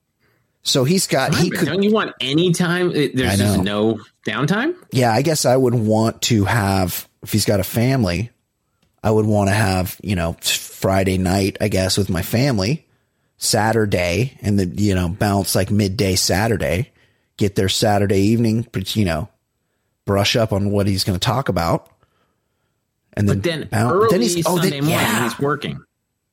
S2: So he's got, he
S3: But
S2: could,
S3: don't you want any time? There's
S2: I
S3: just
S2: know.
S3: no downtime.
S2: yeah, I guess I would want to have, if he's got a family, I would want to have, you know, Friday night, I guess, with my family, Saturday, and then, you know, bounce like midday Saturday, get there Saturday evening, but, you know, brush up on what he's going to talk about. And then,
S3: But then
S2: bounce-
S3: early
S2: then he's, oh,
S3: Sunday
S2: then,
S3: morning,
S2: yeah.
S3: he's working.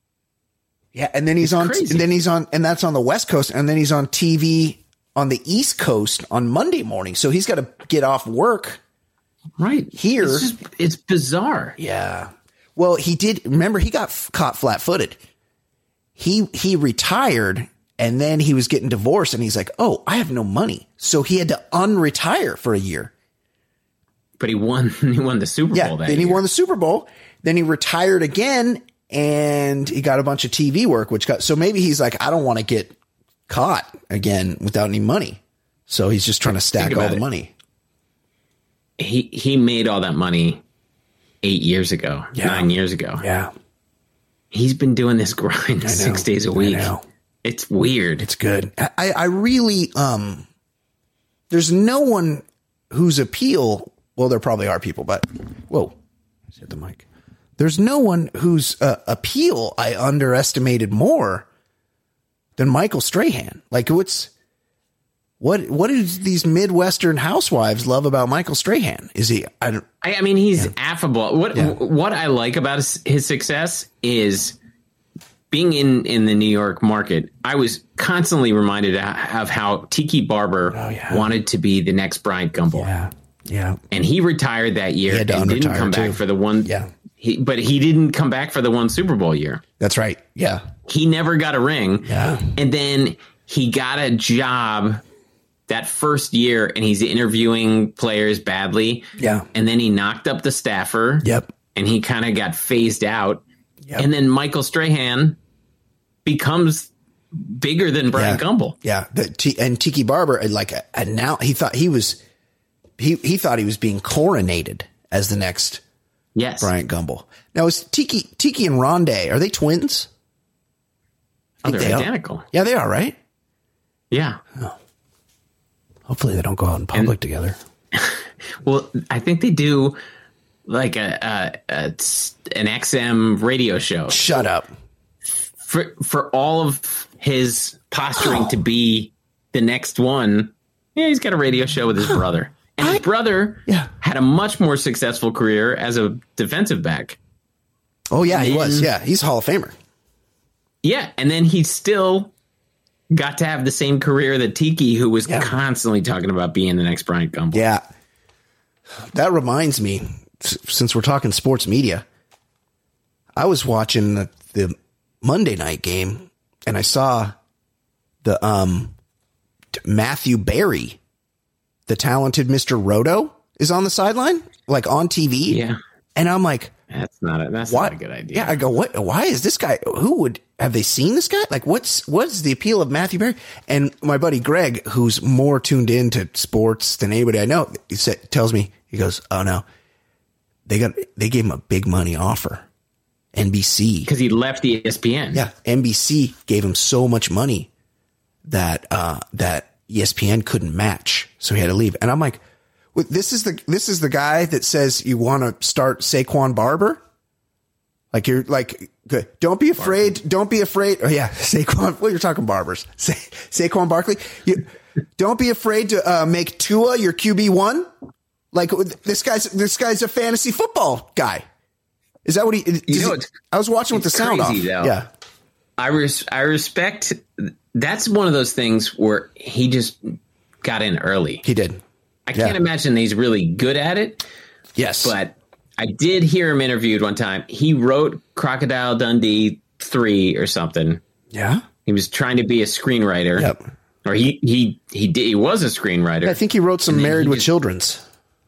S2: Yeah, and then he's on,
S3: crazy.
S2: and then he's on, and that's on the West Coast, and then he's on T V on the East Coast on Monday morning. So he's got to get off work.
S3: Right
S2: Here-
S3: it's, just, it's bizarre.
S2: Yeah. Well, he did. Remember, he got f- caught flat-footed. He he retired, and then he was getting divorced, and he's like, "Oh, I have no money," so he had to unretire for a year.
S3: But he won. He won the Super
S2: Yeah.
S3: Bowl. That
S2: Then he
S3: year.
S2: won the Super Bowl. Then he retired again, and he got a bunch of T V work, which got. So maybe he's like, I don't want to get caught again without any money. So he's just trying to stack
S3: Think
S2: all
S3: about
S2: the
S3: it.
S2: money.
S3: He he made all that money eight years ago,
S2: Yeah.
S3: nine years ago.
S2: Yeah,
S3: He's been doing this grind six days a
S2: I
S3: week.
S2: know.
S3: It's weird.
S2: It's good. I, I really, um, there's no one whose appeal, well, there probably are people, but whoa, I just hit the mic. There's no one whose uh, appeal I underestimated more than Michael Strahan. Like what's, what, what do these Midwestern housewives love about Michael Strahan? Is he, I don't,
S3: I, I mean, he's affable. What
S2: Yeah.
S3: what I like about his, his success is being in, in the New York market. I was constantly reminded of of how Tiki Barber
S2: Oh, yeah.
S3: wanted to be the next Bryant Gumbel.
S2: yeah, yeah,
S3: And he retired that year
S2: He had to
S3: and didn't
S2: unretire,
S3: come back
S2: too.
S3: for the one.
S2: Yeah.
S3: He, but he didn't come back for the one Super Bowl year.
S2: that's right. Yeah.
S3: He never got a ring.
S2: Yeah.
S3: And then he got a job that first year and he's interviewing players badly.
S2: Yeah.
S3: And then he knocked up the staffer.
S2: Yep.
S3: And he kind of got phased out.
S2: Yep.
S3: And then Michael Strahan becomes bigger than Brian
S2: Yeah.
S3: Gumbel.
S2: Yeah, the T- and Tiki Barber, like, and now he thought he was, he he thought he was being coronated as the next
S3: Yes.
S2: Bryant Gumbel. Now is Tiki Tiki and Rondé, are they twins? I
S3: Oh,
S2: think
S3: they're
S2: they are.
S3: identical.
S2: Yeah, they are, right?
S3: Yeah.
S2: Hopefully they don't go out in public together.
S3: Well, I think they do like a, a, a an X M radio show
S2: Shut up.
S3: for for all of his posturing to be the next one. Yeah, he's got a radio show with his brother, and his
S2: I-
S3: brother
S2: Yeah.
S3: had a much more successful career as a defensive back.
S2: Oh yeah, he
S3: Man.
S2: was. Yeah, he's a Hall of Famer.
S3: Yeah, and then he still got to have the same career that Tiki, who was
S2: Yeah.
S3: constantly talking about being the next Bryant Gumbel.
S2: Yeah. That reminds me, s- since we're talking sports media, I was watching the the Monday night game and I saw the um Matthew Berry, the talented Mister Roto, is on the sideline, like on T V.
S3: Yeah.
S2: And I'm like,
S3: that's not a, that's
S2: what?
S3: not a good idea.
S2: Yeah. I go, what, why is this guy, who would, have they seen this guy? Like what's, what's the appeal of Matthew Berry? And my buddy Greg, who's more tuned into sports than anybody I know, he said, tells me, he goes, oh no, they got, they gave him a big money offer. N B C.
S3: Because he left E S P N.
S2: Yeah. N B C gave him so much money that, uh, that E S P N couldn't match. So he had to leave. And I'm like, well, this is the, this is the guy that says you want to start Saquon Barber. Like you're like, good. Don't be afraid. Barkley. Don't be afraid. Oh yeah. Saquon. Well, you're talking barbers. Sa- Saquon Barkley. You don't be afraid to uh, make Tua your Q B one. Like this guy's, this guy's a fantasy football guy. Is that what he,
S3: you know,
S2: he I was watching with the sound
S3: crazy,
S2: off.
S3: Though.
S2: Yeah.
S3: I res- I respect. That's one of those things where he just got in early.
S2: He did.
S3: I can't
S2: yeah.
S3: imagine he's really good at it.
S2: Yes.
S3: But I did hear him interviewed one time. He wrote Crocodile Dundee three or something.
S2: Yeah.
S3: He was trying to be a screenwriter.
S2: Yep.
S3: Or he he he did. He was a screenwriter.
S2: I think he wrote some Married with
S3: just,
S2: Children's.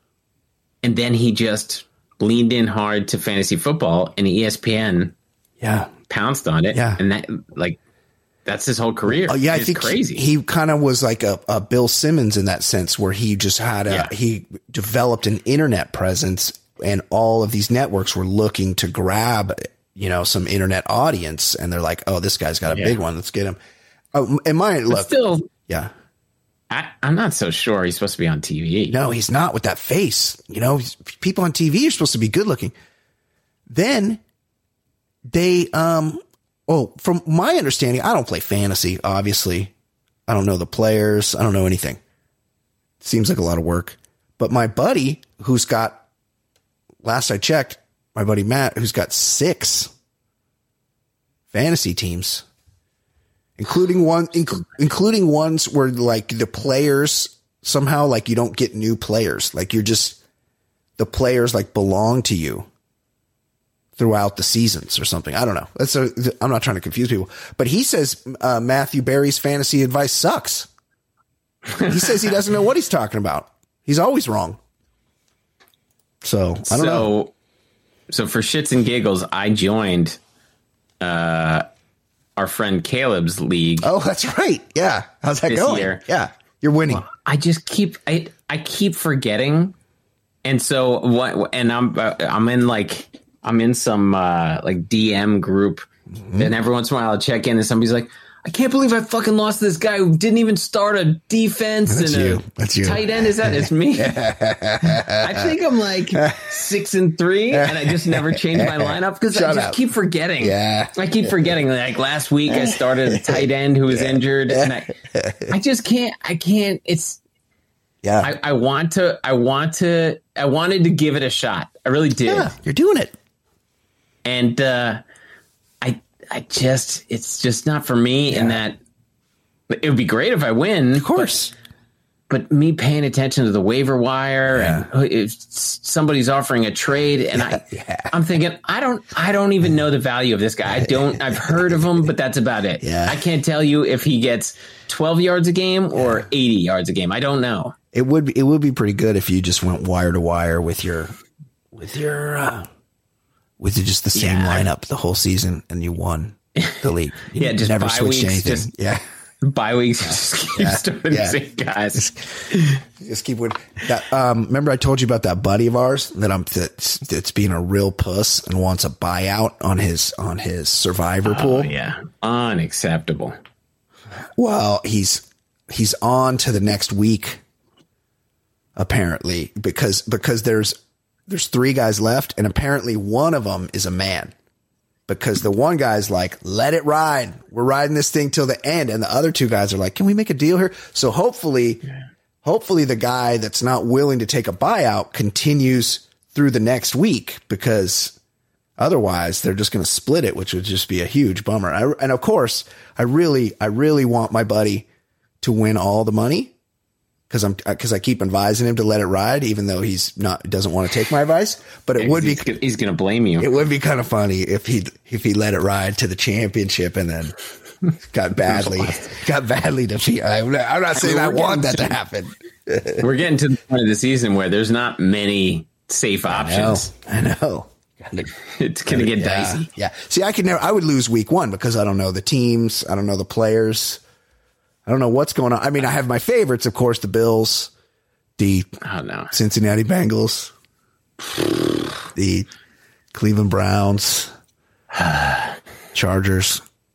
S3: And then he just leaned in hard to fantasy football, and E S P N
S2: yeah
S3: pounced on it.
S2: Yeah.
S3: And that like that's his whole career.
S2: Oh yeah,
S3: it's
S2: I think
S3: crazy.
S2: He, he kind of was like a, a Bill Simmons in that sense, where he just had a
S3: yeah.
S2: he developed an internet presence, and all of these networks were looking to grab, you know, some internet audience, and they're like, oh, this guy's got a
S3: yeah.
S2: big one, let's get him. Oh, and mine, look,
S3: still,
S2: yeah.
S3: I, I'm not so sure he's supposed to be on T V.
S2: No, he's not with that face. You know, people on T V are supposed to be good looking. Then they, um, oh, from my understanding, I don't play fantasy, obviously. I don't know the players. I don't know anything. Seems like a lot of work. But my buddy, who's got, last I checked, my buddy Matt, who's got six fantasy teams, including one, inc- including ones where like the players somehow like you don't get new players. Like you're just, the players like belong to you throughout the seasons or something. I don't know. That's a, I'm not trying to confuse people, but he says uh, Matthew Berry's fantasy advice sucks. He says he doesn't know what he's talking about. He's always wrong. So I don't
S3: so,
S2: know.
S3: So for shits and giggles, I joined uh, our friend Caleb's league.
S2: Oh, that's right. Yeah. How's that
S3: this
S2: going?
S3: year.
S2: Yeah. You're winning.
S3: Well, I just keep, I, I keep forgetting. And so what, and I'm, uh, I'm in like, I'm in some uh, like D M group, mm-hmm. and every once in a while I'll check in and somebody's like, I can't believe I fucking lost this guy who didn't even start a defense
S2: That's
S3: and
S2: you.
S3: a
S2: That's you.
S3: tight end. Is that? It's me. I think I'm like six and three, and I just never changed my lineup because I just
S2: up.
S3: keep forgetting.
S2: Yeah.
S3: I keep forgetting. Like last week I started a tight end who was injured, and I, I just can't. I can't. It's.
S2: Yeah.
S3: I, I want to. I want to. I wanted to give it a shot. I really did.
S2: Yeah, you're doing it.
S3: And uh, I, I just, it's just not for me.
S2: Yeah.
S3: In that, it would be great if I win,
S2: of course.
S3: But, but me paying attention to the waiver wire,
S2: yeah.
S3: and if somebody's offering a trade, and I,
S2: yeah.
S3: I'm thinking, I don't, I don't even know the value of this guy. I don't. I've heard of him, but that's about it.
S2: Yeah.
S3: I can't tell you if he gets twelve yards a game or yeah. eighty yards a game. I don't know.
S2: It would be, it would be pretty good if you just went wire to wire with your, with your. Uh, With just the same yeah. lineup the whole season, and you won the league. You
S3: yeah, just
S2: never switched
S3: weeks,
S2: anything.
S3: Just,
S2: yeah,
S3: bye weeks. Just keep
S2: yeah.
S3: starting
S2: yeah.
S3: the same guys.
S2: Just, just keep winning. That, um, remember, I told you about that buddy of ours that I'm that's, that's being a real puss and wants a buyout on his on his survivor
S3: oh,
S2: pool.
S3: Yeah, unacceptable.
S2: Well, he's he's on to the next week, apparently, because because there's. There's three guys left, and apparently one of them is a man, because the one guy's like, let it ride. We're riding this thing till the end. And the other two guys are like, can we make a deal here? So hopefully, yeah. hopefully the guy that's not willing to take a buyout continues through the next week, because otherwise they're just going to split it, which would just be a huge bummer. I, and of course, I really, I really want my buddy to win all the money, because I'm because I keep advising him to let it ride, even though he's not doesn't want to take my advice. But it
S3: Yeah,
S2: would be
S3: he's, he's going to blame you.
S2: it would be kind of funny if he if he let it ride to the championship and then got badly got badly defeated. I'm not, I'm not saying I, mean, I want that to happen.
S3: We're getting to the point of the season where there's not many safe options.
S2: I know. I know.
S3: It's going to get
S2: yeah,
S3: dicey.
S2: Yeah. See, I could never. I would lose week one because I don't know the teams. I don't know the players. I don't know what's going on. I mean, I have my favorites, of course, the Bills, the
S3: Oh no,
S2: Cincinnati Bengals, the Cleveland Browns, Chargers.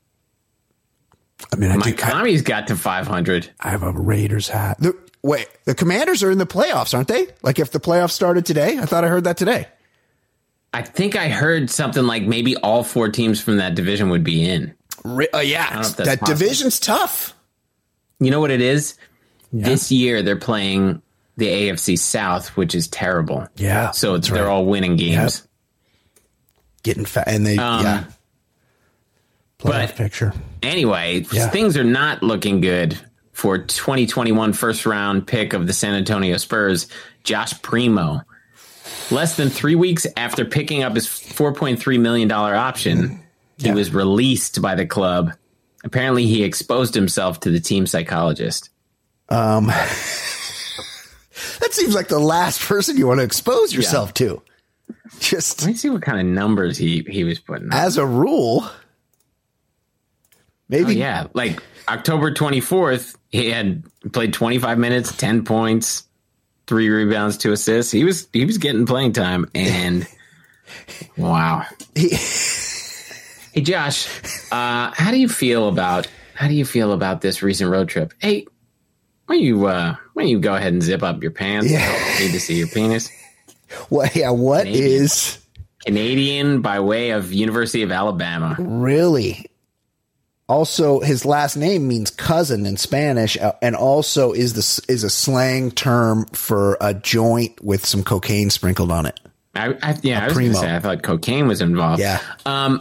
S2: I mean, I
S3: my
S2: do,
S3: Kami's got to five hundred.
S2: I have a Raiders hat. The, wait, the Commanders are in the playoffs, aren't they? Like if the playoffs started today? I thought I heard that today.
S3: I think I heard something like maybe all four teams from that division would be in.
S2: Uh, yeah,
S3: that
S2: possible. Division's tough.
S3: You know what it is? Yeah. This year they're playing the A F C South, which is terrible.
S2: Yeah,
S3: so they're right. all winning games.
S2: Yep. Getting fat, and they um, yeah.
S3: Playoff
S2: but picture.
S3: Anyway, yeah. things are not looking good for twenty twenty-one first round pick of the San Antonio Spurs, Josh Primo. Less than three weeks after picking up his four point three million dollars option, yeah. he was released by the club. Apparently, he exposed himself to the team psychologist.
S2: Um, that seems like the last person you want to expose yourself yeah. to. Just
S3: let me see what kind of numbers he, he was putting.
S2: As a rule, maybe.
S3: Oh, yeah, like October twenty-fourth, he had played twenty-five minutes, ten points. Three rebounds, two assists. He was he was getting playing time, and wow. He, hey, Josh, uh, how do you feel about how do you feel about this recent road trip? Hey, why don't you uh, why don't you go ahead and zip up your pants?
S2: Yeah.
S3: I don't need to see your penis.
S2: Well, yeah. What Canadian. is
S3: Canadian by way of University of Alabama?
S2: Really? Also, his last name means cousin in Spanish, and also is the is a slang term for a joint with some cocaine sprinkled on it.
S3: I, I yeah, a I was going to say I thought cocaine was involved.
S2: Yeah.
S3: Um,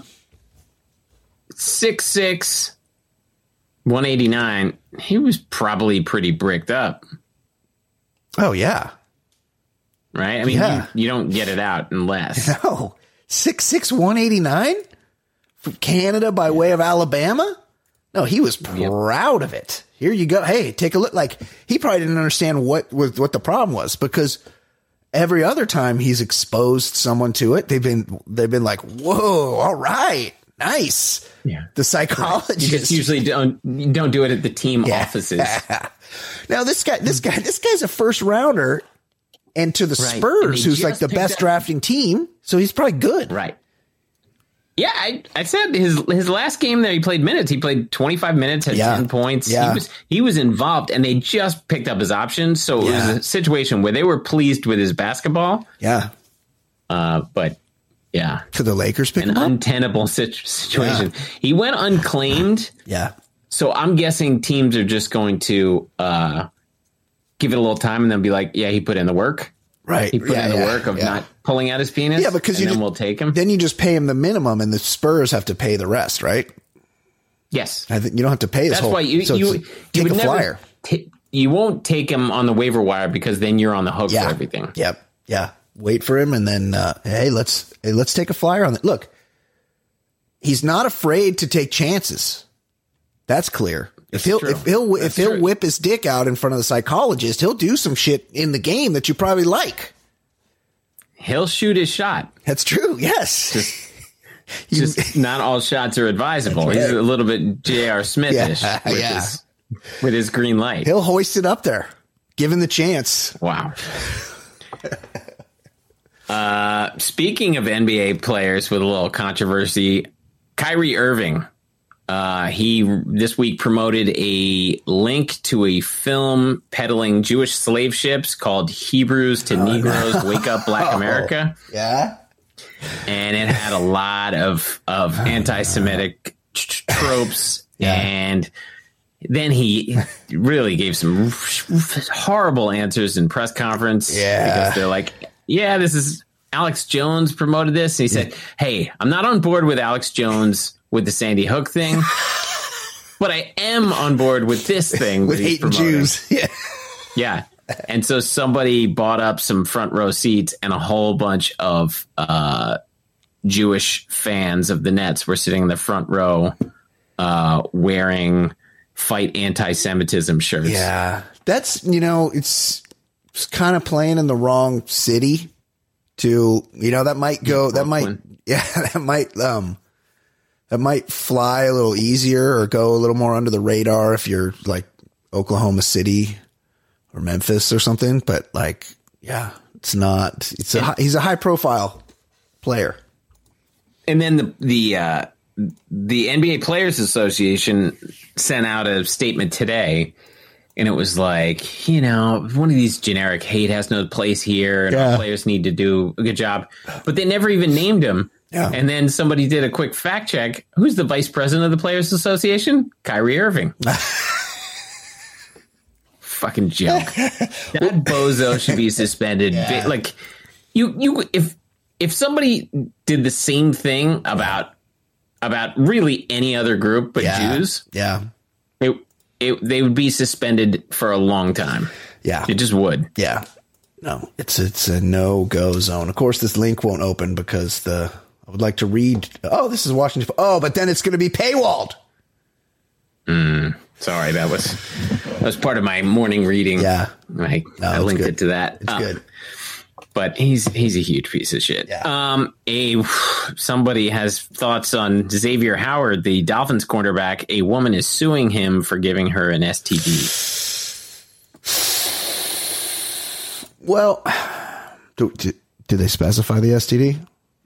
S3: six six, one eighty nine. He was probably pretty bricked up.
S2: Oh yeah.
S3: Right. I mean,
S2: yeah.
S3: you, you don't get it out unless
S2: no six six one eighty nine. From Canada by way of Alabama? No, he was proud of it. Here you go. Hey, take a look. Like he probably didn't understand what was what the problem was because every other time he's exposed someone to it, they've been they've been like, "Whoa, all right, nice."
S3: Yeah,
S2: the psychologist
S3: you just usually don't you don't do it at the team yeah. offices.
S2: Now this guy, this guy, this guy's a first rounder, and to the right. Spurs, who's like the best that- drafting team, so he's probably good,
S3: right? Yeah, I, I said his his last game that he played minutes, he played twenty-five minutes, had yeah. ten points.
S2: Yeah.
S3: He was he was involved, and they just picked up his options. So it yeah. was a situation where they were pleased with his basketball.
S2: Yeah.
S3: Uh, but, yeah.
S2: To the Lakers pick
S3: An
S2: him up?
S3: untenable situ- situation. Yeah. He went unclaimed.
S2: Yeah.
S3: So I'm guessing teams are just going to uh, give it a little time and then be like, yeah, he put in the work.
S2: Right.
S3: He put
S2: yeah,
S3: in the
S2: yeah,
S3: work of
S2: yeah.
S3: not pulling out his penis.
S2: Yeah, because
S3: and
S2: you
S3: then
S2: just,
S3: we'll take him.
S2: Then you just pay him the minimum, and the Spurs have to pay the rest, right?
S3: Yes.
S2: I think you don't have to pay this
S3: That's
S2: whole.
S3: why you
S2: so
S3: you,
S2: take
S3: you
S2: a
S3: would
S2: flyer.
S3: T- you won't take him on the waiver wire because then you're on the hook
S2: yeah.
S3: for everything.
S2: Yep. Yeah. Wait for him, and then uh, hey, let's hey, let's take a flyer on it. Look, he's not afraid to take chances. That's clear. If he'll, if he'll if
S3: That's
S2: he'll
S3: true.
S2: whip his dick out in front of the psychologist, he'll do some shit in the game that you probably like.
S3: He'll shoot his shot.
S2: That's true. Yes.
S3: Just, just not all shots are advisable. He's a little bit J R. Smith-ish
S2: Yeah,
S3: with,
S2: yeah.
S3: His, with his green light.
S2: He'll hoist it up there, given the chance.
S3: Wow. uh, speaking of N B A players with a little controversy, Kyrie Irving. Uh, he this week promoted a link to a film peddling Jewish slave ships called Hebrews to oh, Negroes, no. Wake Up Black America.
S2: Yeah.
S3: And it had a lot of, of anti-Semitic tropes.
S2: Yeah.
S3: And then he really gave some horrible answers in press conference.
S2: Yeah.
S3: Because they're like, yeah, this is Alex Jones promoted this. And he said, hey, I'm not on board with Alex Jones with the Sandy Hook thing, but I am on board with this thing
S2: with
S3: that he's
S2: hating
S3: promoting.
S2: Jews. Yeah.
S3: Yeah. And so somebody bought up some front row seats, and a whole bunch of uh, Jewish fans of the Nets were sitting in the front row uh, wearing Fight Anti-Semitism shirts.
S2: Yeah. That's, you know, it's, it's kind of playing in the wrong city to, you know, that might go, that might, yeah, that might, um, that might fly a little easier or go a little more under the radar if you're like Oklahoma City or Memphis or something. But like, yeah, it's not, it's a, he's a high profile player.
S3: And then the, the, uh, the N B A Players Association sent out a statement today, and it was like, you know, one of these generic hate has no place here, and
S2: Yeah.
S3: our players need to do a good job. But they never even named him.
S2: Yeah.
S3: And then somebody did a quick fact check. Who's the vice president of the Players Association? Kyrie Irving. Fucking joke. That bozo should be suspended.
S2: Yeah.
S3: Like, you, you, if if somebody did the same thing about about really any other group but
S2: Yeah.
S3: Jews,
S2: Yeah.
S3: it, it they would be suspended for a long time.
S2: Yeah.
S3: It just would.
S2: Yeah. No, it's, it's a no go zone. Of course, this link won't open because the, I would like to read. Oh, this is Washington. Oh, but then it's going to be paywalled.
S3: Mm, sorry, that was that was part of my morning reading.
S2: Yeah.
S3: I,
S2: No,
S3: I
S2: it's
S3: linked
S2: good.
S3: it to that.
S2: It's
S3: Uh,
S2: good.
S3: But he's he's a huge piece of shit.
S2: Yeah.
S3: Um, a somebody has thoughts on Xavier Howard, the Dolphins cornerback. A woman is suing him for giving her an S T D.
S2: Well, do, do, do they specify the S T D?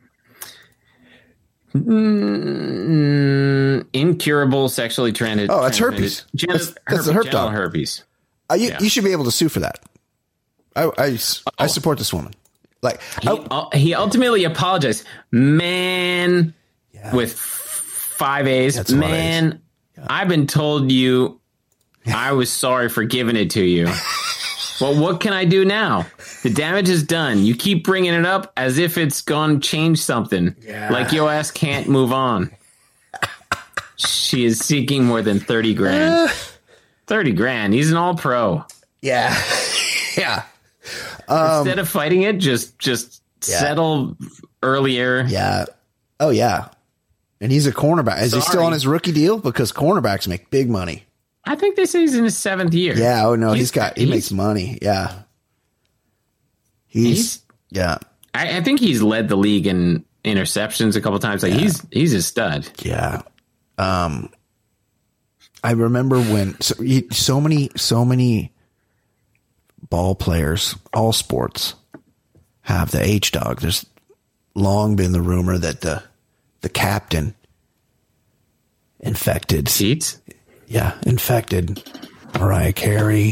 S3: Mm, incurable sexually transmitted.
S2: Oh, that's herpes.
S3: Gen-
S2: That's- that's the herp
S3: genital
S2: dog.
S3: herpes.
S2: Uh, you,
S3: Yeah.
S2: you should be able to sue for that. I, I, I support this woman. Like,
S3: He,
S2: I,
S3: uh, he ultimately apologized. Man,
S2: Yeah.
S3: with f- five A's.
S2: That's a lot of
S3: Man, I've been told you I was sorry for giving it to you. Well, what can I do now? The damage is done. You keep bringing it up as if it's going to change something.
S2: Yeah.
S3: Like your ass can't move on. She is seeking more than thirty grand. thirty grand. He's an all pro.
S2: yeah. yeah.
S3: Instead of fighting it, just just
S2: Yeah.
S3: settle earlier.
S2: Yeah. Oh, yeah. And he's a cornerback. Is he still
S3: Sorry.
S2: on his rookie deal? Because cornerbacks make big money.
S3: I think they say he's in his seventh year.
S2: Yeah. Oh, no.
S3: He's-
S2: he's got, he
S3: he's-
S2: makes money. Yeah. He's,
S3: He's-
S2: yeah.
S3: I, I think he's led the league in interceptions a couple times. Like he's he's a stud.
S2: Yeah. Um, I remember when so, he- so many, so many ball players, all sports, have the H dog. There's long been the rumor that the the captain infected,
S3: Seats.
S2: yeah, infected Mariah Carey,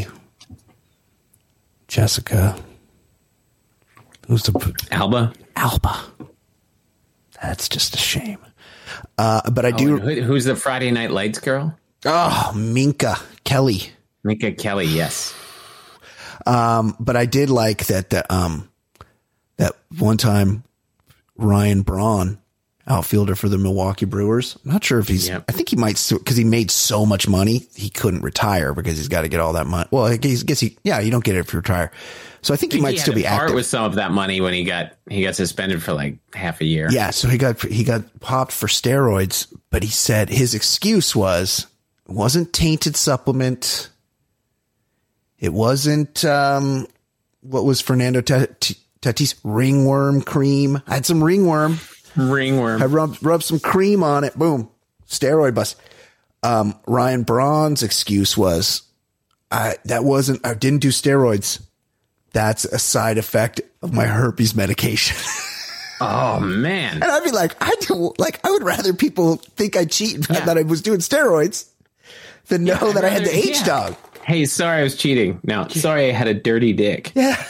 S2: Jessica, who's the
S3: Alba.
S2: Alba. That's just a shame. Uh, but I do.
S3: Oh, who- who's the Friday Night Lights girl?
S2: Oh, Minka Kelly.
S3: Minka Kelly. Yes.
S2: Um, but I did like that, that, um, that one time Ryan Braun, outfielder for the Milwaukee Brewers. I'm not sure if he's,
S3: Yep.
S2: I think he might still, cause he made so much money. He couldn't retire because he's got to get all that money. Well, I guess, guess he, yeah, you don't get it if you retire. So I think he
S3: I think
S2: might
S3: he
S2: still
S3: had
S2: be
S3: to part
S2: active.
S3: with some of that money when he got he got suspended for like half a year.
S2: Yeah. So he got, he got popped for steroids, but he said his excuse was, it wasn't tainted supplement. It wasn't, um, what was Fernando Tatis ringworm cream? I had some ringworm.
S3: Ringworm.
S2: I rubbed, rubbed some cream on it. Boom. Steroid bust. Um, Ryan Braun's excuse was, I, that wasn't, I didn't do steroids. That's a side effect of my herpes medication.
S3: Oh man.
S2: And I'd be like, I do, like, I would rather people think I cheat
S3: Yeah.
S2: that I was doing steroids than know
S3: I'd
S2: that I had
S3: rather-
S2: the H
S3: yeah.
S2: dog.
S3: Hey, sorry I was cheating. No, sorry I had a dirty dick.
S2: Yeah.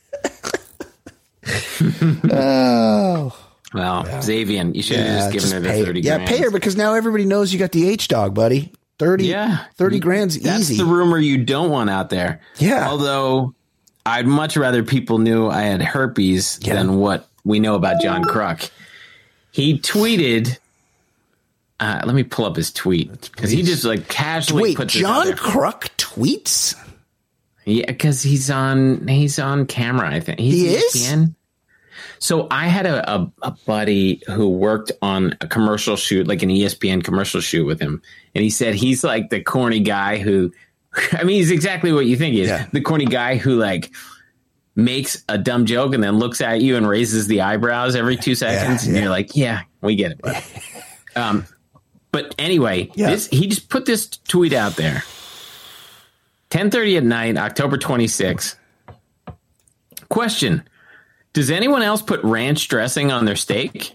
S2: Oh.
S3: Well, Xavier, you should have
S2: Yeah,
S3: just given
S2: just
S3: her the
S2: pay,
S3: thirty
S2: yeah,
S3: grand.
S2: pay her because now everybody knows you got the H dog, buddy. thirty,
S3: Yeah.
S2: thirty grand's
S3: That's
S2: easy.
S3: the rumor you don't want out there.
S2: Yeah.
S3: Although I'd much rather people knew I had herpes
S2: Yeah.
S3: than what we know about John Kruk. He tweeted. Uh, let me pull up his tweet because he just like casually
S2: Wait,
S3: puts this out
S2: John
S3: there.
S2: Kruk tweets?
S3: Yeah, because he's on he's on camera. I think he's
S2: He
S3: E S
S2: is?
S3: P N. So I had a, a, a buddy who worked on a commercial shoot, like an E S P N commercial shoot with him. And he said he's like the corny guy who, I mean, he's exactly what you think he is.
S2: Yeah.
S3: The corny guy who like makes a dumb joke and then looks at you and raises the eyebrows every two seconds.
S2: Yeah,
S3: and
S2: yeah.
S3: you're like, yeah, we get it. Buddy. um, but anyway,
S2: Yeah.
S3: this, he just put this tweet out there. ten thirty at night, October twenty-sixth. Question. Does anyone else put ranch dressing on their steak?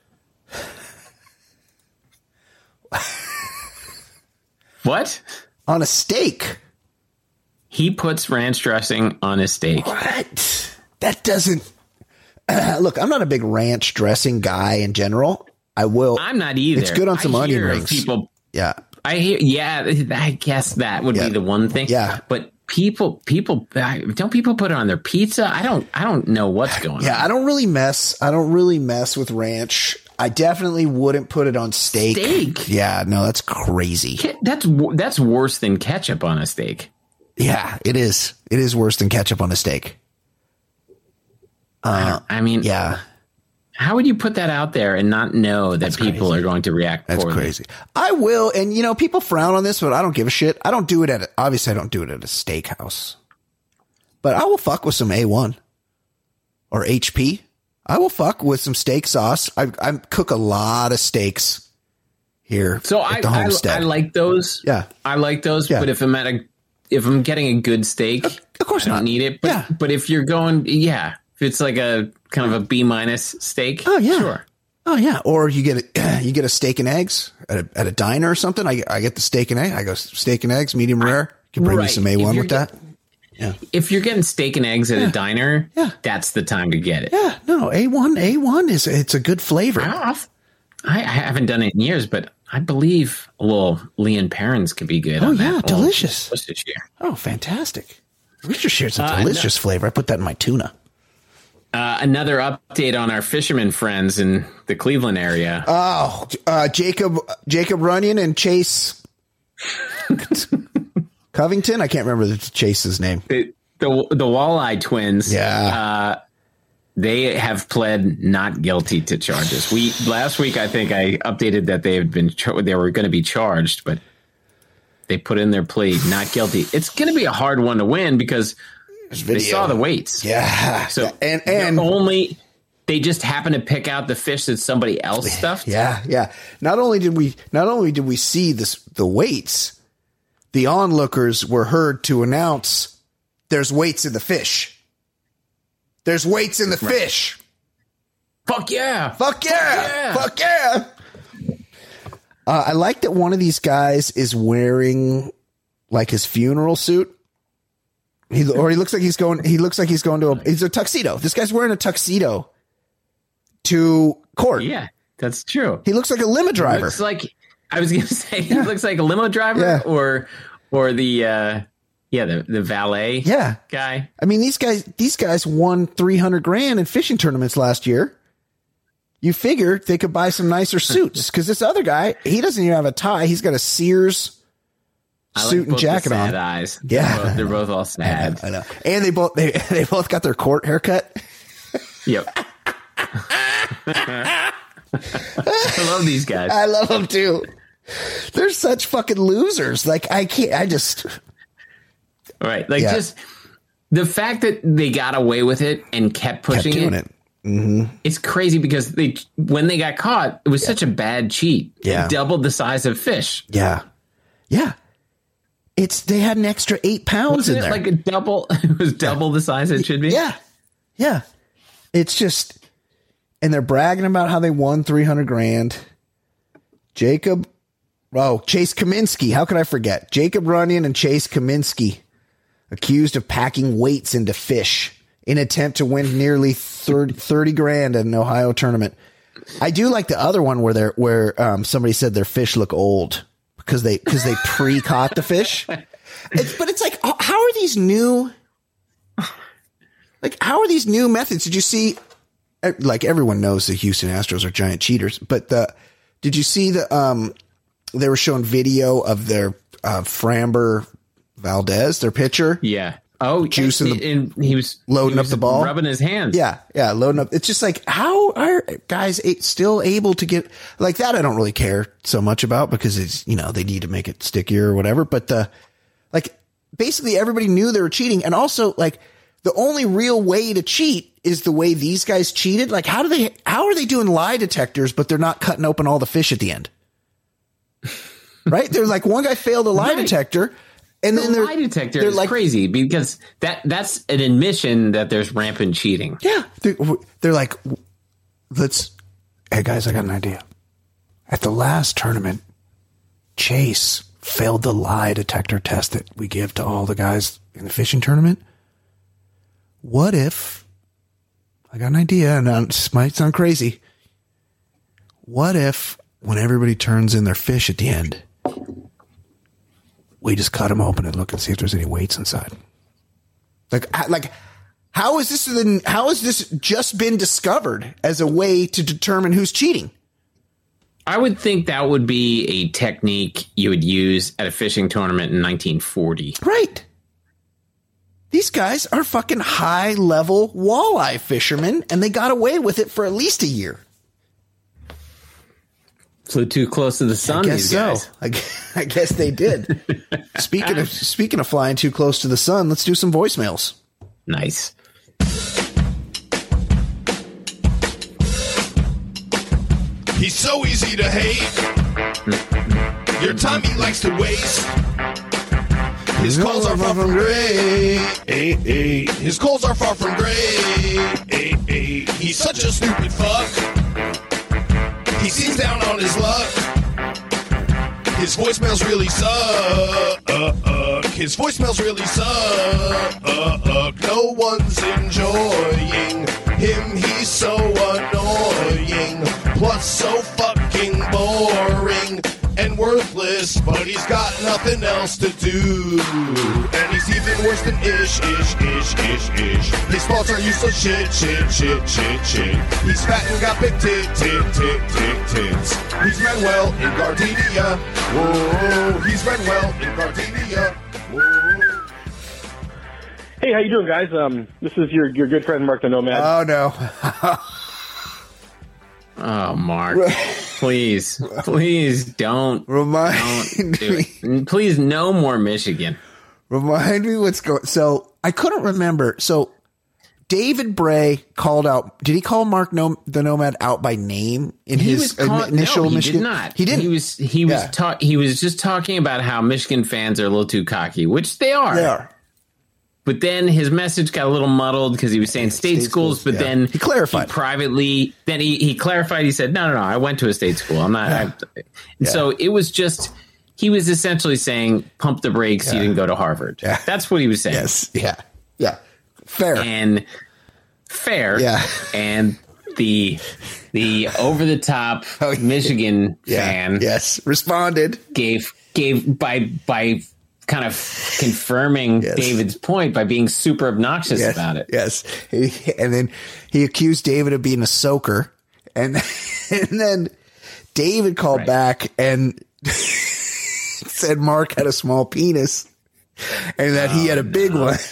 S3: What?
S2: On a steak.
S3: He puts ranch dressing on his steak.
S2: What? That doesn't. Uh, look, I'm not a big ranch dressing guy in general. I will.
S3: I'm not either.
S2: It's good on some
S3: I
S2: onion
S3: hear of
S2: rings.
S3: People,
S2: Yeah.
S3: I hear. Yeah, I guess that would
S2: Yeah.
S3: be the one thing.
S2: Yeah.
S3: but people, people, don't people put it on their pizza? I don't. I don't know what's going
S2: Yeah.
S3: on.
S2: I don't really mess. I don't really mess with ranch. I definitely wouldn't put it on steak.
S3: Steak?
S2: Yeah. No, that's crazy.
S3: Ke- That's wo- that's worse than ketchup on a steak.
S2: Yeah, it is. It is worse than ketchup on a steak. Uh,
S3: I mean,
S2: yeah.
S3: how would you put that out there and not know that people
S2: crazy.
S3: are going to react
S2: That's
S3: poorly?
S2: crazy. I will, and you know, people frown on this, but I don't give a shit. I don't do it at a, obviously I don't do it at a steakhouse, but I will fuck with some A one or H P. I will fuck with some steak sauce. I, I cook a lot of steaks here.
S3: So
S2: at
S3: I,
S2: the
S3: I
S2: homestead.
S3: I like those.
S2: Yeah.
S3: I like those.
S2: Yeah.
S3: But if I'm at a, if I'm getting a good steak,
S2: of course
S3: I don't
S2: not.
S3: need it. But
S2: Yeah.
S3: but if you're going, yeah, if it's like a kind of a B minus steak,
S2: Oh yeah.
S3: sure.
S2: Oh yeah. Or you get a, you get a steak and eggs at a, at a diner or something. I I get the steak and egg. I go steak and eggs, medium rare. You can bring me
S3: Right.
S2: some A
S3: If
S2: one
S3: you're
S2: with that.
S3: If you're getting steak and eggs at a diner,
S2: Yeah.
S3: that's the time to get it.
S2: Yeah. No, A one, A one is it's a good flavor.
S3: I've- I, I haven't done it in years, but I believe a little Leon Perrins could be good.
S2: Oh,
S3: on
S2: yeah,
S3: that.
S2: delicious.
S3: What's this year?
S2: Oh, fantastic. Worcestershire a
S3: Uh,
S2: delicious flavor. I put that in my tuna.
S3: Uh, another update on our fisherman friends in the Cleveland area.
S2: Oh, uh, Jacob Jacob Runyon and Chase Covington. I can't remember the Chase's name.
S3: the, the the Walleye twins.
S2: Yeah.
S3: uh, they have pled not guilty to charges. We last week I think I updated that they had been char- they were going to be charged, but they put in their plea not guilty. It's going to be a hard one to win because they saw the weights.
S2: Yeah.
S3: So
S2: and
S3: they're
S2: and
S3: only they just happen to pick out the fish that somebody else stuffed.
S2: yeah, yeah. Not only did we not only did we see this the weights, the onlookers were heard to announce there's weights in the fish. There's weights in the fish.
S3: Fuck yeah.
S2: Fuck yeah.
S3: yeah.
S2: Fuck yeah. Uh, I like that one of these guys is wearing like his funeral suit. He, or he looks like he's going, he looks like he's going to a, he's a tuxedo. This guy's wearing a tuxedo to court.
S3: Yeah, that's true.
S2: He looks like a limo driver.
S3: Looks like I was going to say he looks like a limo driver
S2: Yeah.
S3: or or the uh, yeah the the valet
S2: Yeah.
S3: guy.
S2: I mean, these guys, these guys won three hundred grand in fishing tournaments last year. You figure they could buy some nicer suits because this other guy, he doesn't even have a tie. He's got a Sears
S3: I like
S2: suit and
S3: both the
S2: jacket
S3: sad
S2: on.
S3: eyes.
S2: Yeah.
S3: they're both, they're both all sad.
S2: I know. And they both, they, they both got their court haircut.
S3: Yep. I love these guys.
S2: I love them too. They're such fucking losers. Like I can't, I just,
S3: Right, like
S2: Yeah.
S3: just the fact that they got away with it and kept pushing
S2: kept doing
S3: it.
S2: it. Mm-hmm.
S3: It's crazy because they when they got caught, it was such a bad cheat.
S2: Yeah.
S3: It doubled the size of fish.
S2: Yeah. Yeah. It's, they had an extra eight pounds
S3: Wasn't
S2: in
S3: it
S2: there.
S3: like a double? It was double the size it should be.
S2: Yeah. Yeah. It's just, and they're bragging about how they won three hundred grand. Jacob, oh, Chase Kaminsky. How could I forget? Jacob Runyon and Chase Kaminsky accused of packing weights into fish in attempt to win nearly thirty, thirty grand at an Ohio tournament. I do like the other one where they're, where um, somebody said their fish look old because they, because they pre-caught the fish. It's, but it's like, how are these new, like, how are these new methods? Did you see, like, everyone knows the Houston Astros are giant cheaters, but the, did you see the, um, they were showing video of their, uh, Framber Valdez, their pitcher.
S3: Yeah. Oh,
S2: juice in the,
S3: and he was
S2: loading
S3: he was
S2: up the ball,
S3: rubbing his hands.
S2: Yeah, yeah, loading up. It's just like, how are guys still able to get like that? I don't really care so much about because it's, you know, they need to make it stickier or whatever. But the like, basically everybody knew they were cheating, and also like the only real way to cheat is the way these guys cheated. Like, how do they? How are they doing lie detectors, but they're not cutting open all the fish at the end? Right? They're like, one guy failed a lie
S3: right.
S2: detector. And
S3: the
S2: then they're,
S3: lie detector
S2: they're
S3: is
S2: like,
S3: crazy because that that's an admission that there's rampant cheating.
S2: Yeah. They're, they're like, let's, hey guys, I got an idea. At the last tournament, Chase failed the lie detector test that we give to all the guys in the fishing tournament. What if, I got an idea, and this might sound crazy. What if when everybody turns in their fish at the end, we just cut them open and look and see if there's any weights inside? Like, like, how is this then? How has this just been discovered as a way to determine who's cheating?
S3: I would think that would be a technique you would use at a fishing tournament in nineteen forty.
S2: Right. These guys are fucking high level walleye fishermen, and they got away with it for at least a year.
S3: Flew too close to the sun.
S2: I guess
S3: these
S2: so.
S3: guys.
S2: I guess, I guess they did. Speaking of speaking of flying too close to the sun, let's do some voicemails.
S3: Nice.
S5: He's so easy to hate. Your time he likes to waste. His calls are far from great. His calls are far from great. He's such a stupid fuck. He seems down on his luck. His voicemails really suck. His voicemails really suck. No one's enjoying him. He's so annoying. Plus so fucking boring and worthless. But he's got nothing else to do. And he's even worse than ish, ish, ish, ish, ish. His thoughts are useless shit, shit, shit, shit, shit. He's fat and got big tit, tit, tit, tit, tits. He's Manuel in Gardenia. Whoa, he's Manuel in Gardenia. Whoa.
S6: Hey, how you doing, guys? Um, this is your your good friend Mark the Nomad.
S2: Oh no.
S3: Oh, Mark, please, please don't,
S2: Remind
S3: don't do it. Please, no more Michigan.
S2: Remind me what's going. So I couldn't remember. So David Bray called out. Did he call Mark Nom- the Nomad out by name in
S3: He
S2: his
S3: was call-
S2: initial
S3: no, he
S2: Michigan?
S3: did not.
S2: He didn't.
S3: He was he was
S2: Yeah.
S3: ta- he was just talking about how Michigan fans are a little too cocky, which they are.
S2: They are.
S3: But then his message got a little muddled because he was saying state,
S2: State
S3: schools,
S2: schools,
S3: but
S2: yeah.
S3: then
S2: He clarified.
S3: he privately. Then he, he clarified. He said, "No, no, no. I went to a state school. I'm not."
S2: Yeah.
S3: I, and
S2: Yeah.
S3: so it was just he was essentially saying, "Pump the brakes. You
S2: Yeah.
S3: didn't go to Harvard."
S2: Yeah.
S3: That's what he was saying.
S2: Yes. Yeah. Yeah. Fair.
S3: And fair.
S2: Yeah.
S3: And the the over the top
S2: Oh, yeah.
S3: Michigan
S2: yeah.
S3: fan
S2: Yes. Responded.
S3: gave gave by by. kind of confirming
S2: Yes.
S3: David's point by being super obnoxious
S2: Yes.
S3: about it.
S2: Yes. He, and then he accused David of being a soaker. And, and then David called
S3: Right.
S2: back and said Mark had a small penis and that he had a big
S3: no.
S2: one.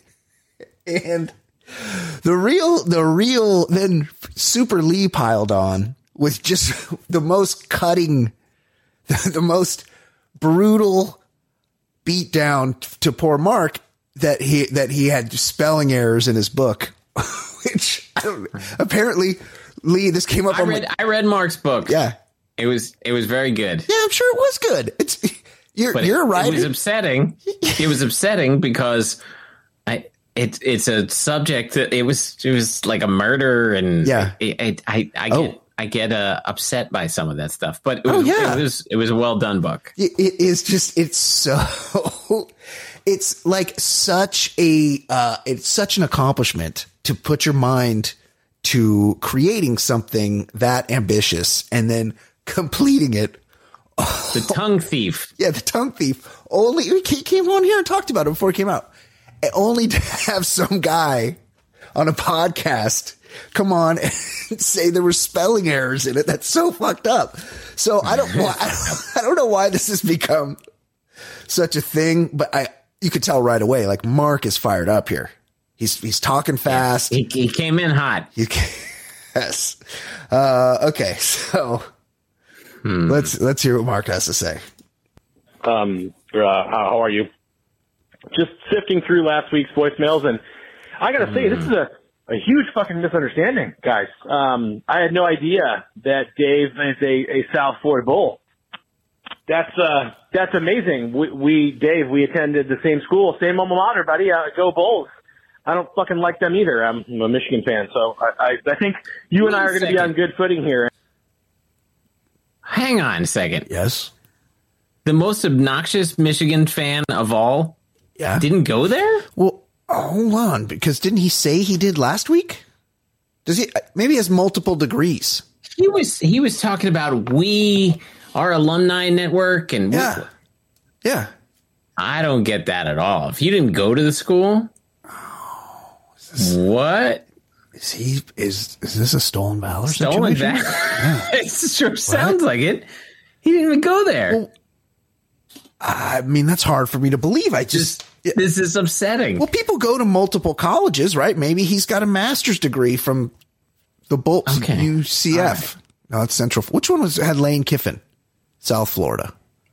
S2: And the real, the real, then Super Lee piled on with just the most cutting, the, the most brutal beat down to poor Mark that he that he had spelling errors in his book, which I don't, apparently Lee. This came up.
S3: I
S2: on
S3: read
S2: my,
S3: I read Mark's book.
S2: yeah,
S3: It was it was very good.
S2: yeah. I'm sure it was good. It's you're
S3: But
S2: you're
S3: it,
S2: right.
S3: It was upsetting. It was upsetting because I it it's a subject that it was it was like a murder and
S2: Yeah.
S3: it, it, I I
S2: Oh.
S3: get I get uh, upset by some of that stuff. But it was,
S2: Oh, yeah.
S3: it was it was a well done book.
S2: It, it is just it's so it's like such a uh, it's such an accomplishment to put your mind to creating something that ambitious and then completing it.
S3: The tongue thief.
S2: Yeah, the tongue thief. Only he came on here and talked about it before it came out. And only to have some guy on a podcast come on and say there were spelling errors in it. That's so fucked up. So I don't, why, I don't, I don't know why this has become such a thing, but I, you could tell right away, like Mark is fired up here. He's he's talking fast.
S3: He, he came in hot.
S2: You can, yes. Uh, okay, so hmm. let's let's hear what Mark has to say.
S6: Um, uh, how, how are you? Just sifting through last week's voicemails, and I gotta say, this is a, a huge fucking misunderstanding, guys. Um, I had no idea that Dave is a, a South Florida Bull. That's uh, that's amazing. We, we, Dave, we attended the same school, same alma mater, buddy. Uh, go Bulls. I don't fucking like them either. I'm a Michigan fan, so I, I, I think you and I are going to be on good footing here.
S3: Hang on a second.
S2: Yes.
S3: The most obnoxious Michigan fan of all
S2: yeah.
S3: didn't go there?
S2: Well, hold on, because didn't he say he did last week? Does he? Maybe he has multiple degrees.
S3: He was he was talking about we, our alumni network, and
S2: yeah,
S3: we,
S2: yeah.
S3: I don't get that at all. If you didn't go to the school,
S2: oh, is this,
S3: what
S2: is he? Is is this a stolen valor
S3: stolen
S2: situation?
S3: valor? Yeah. It sure what? sounds like it. He didn't even go there.
S2: Well, I mean, that's hard for me to believe. I just,
S3: just this is upsetting.
S2: Well, people go to multiple colleges, right? Maybe he's got a master's degree from the Bolts
S3: okay.
S2: U C F. Right. No, it's Central. Which one was had Lane Kiffin? South Florida.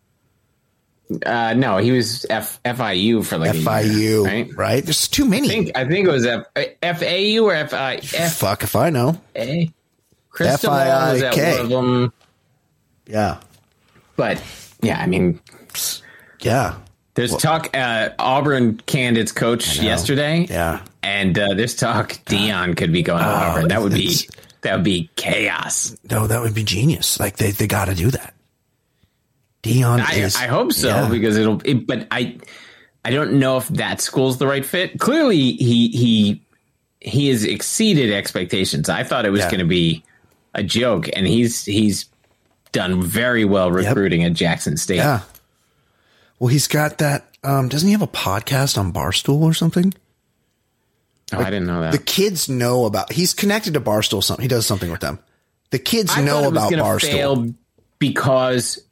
S3: Uh, no, he was F, FIU for like
S2: F I U,
S3: a year, right?
S2: Right? There's too many.
S3: I think, I think it was F, FAU or F I. F,
S2: Fuck if I know.
S3: A. Cristobal was at one of them.
S2: Yeah.
S3: But, yeah, I mean...
S2: Yeah.
S3: There's
S2: well,
S3: talk, uh, Auburn candidates coach yesterday.
S2: Yeah.
S3: And uh, there's talk Deion could be going to oh, Auburn. That would be that would be chaos.
S2: No, that would be genius. Like, they, they got to do that. Deion
S3: I,
S2: is...
S3: I hope so, yeah. because it'll... It, but I I don't know if that school's the right fit. Clearly, he he he has exceeded expectations. I thought it was yeah. going to be a joke, and he's he's done very well recruiting yep. at Jackson State.
S2: Yeah. Well, he's got that. Um, doesn't he have a podcast on Barstool or something?
S3: Oh,
S2: like,
S3: I didn't know that.
S2: The kids know about. He's connected to Barstool. Something he does something with them. The kids
S3: I
S2: know
S3: thought it was
S2: about
S3: gonna
S2: Barstool
S3: fail because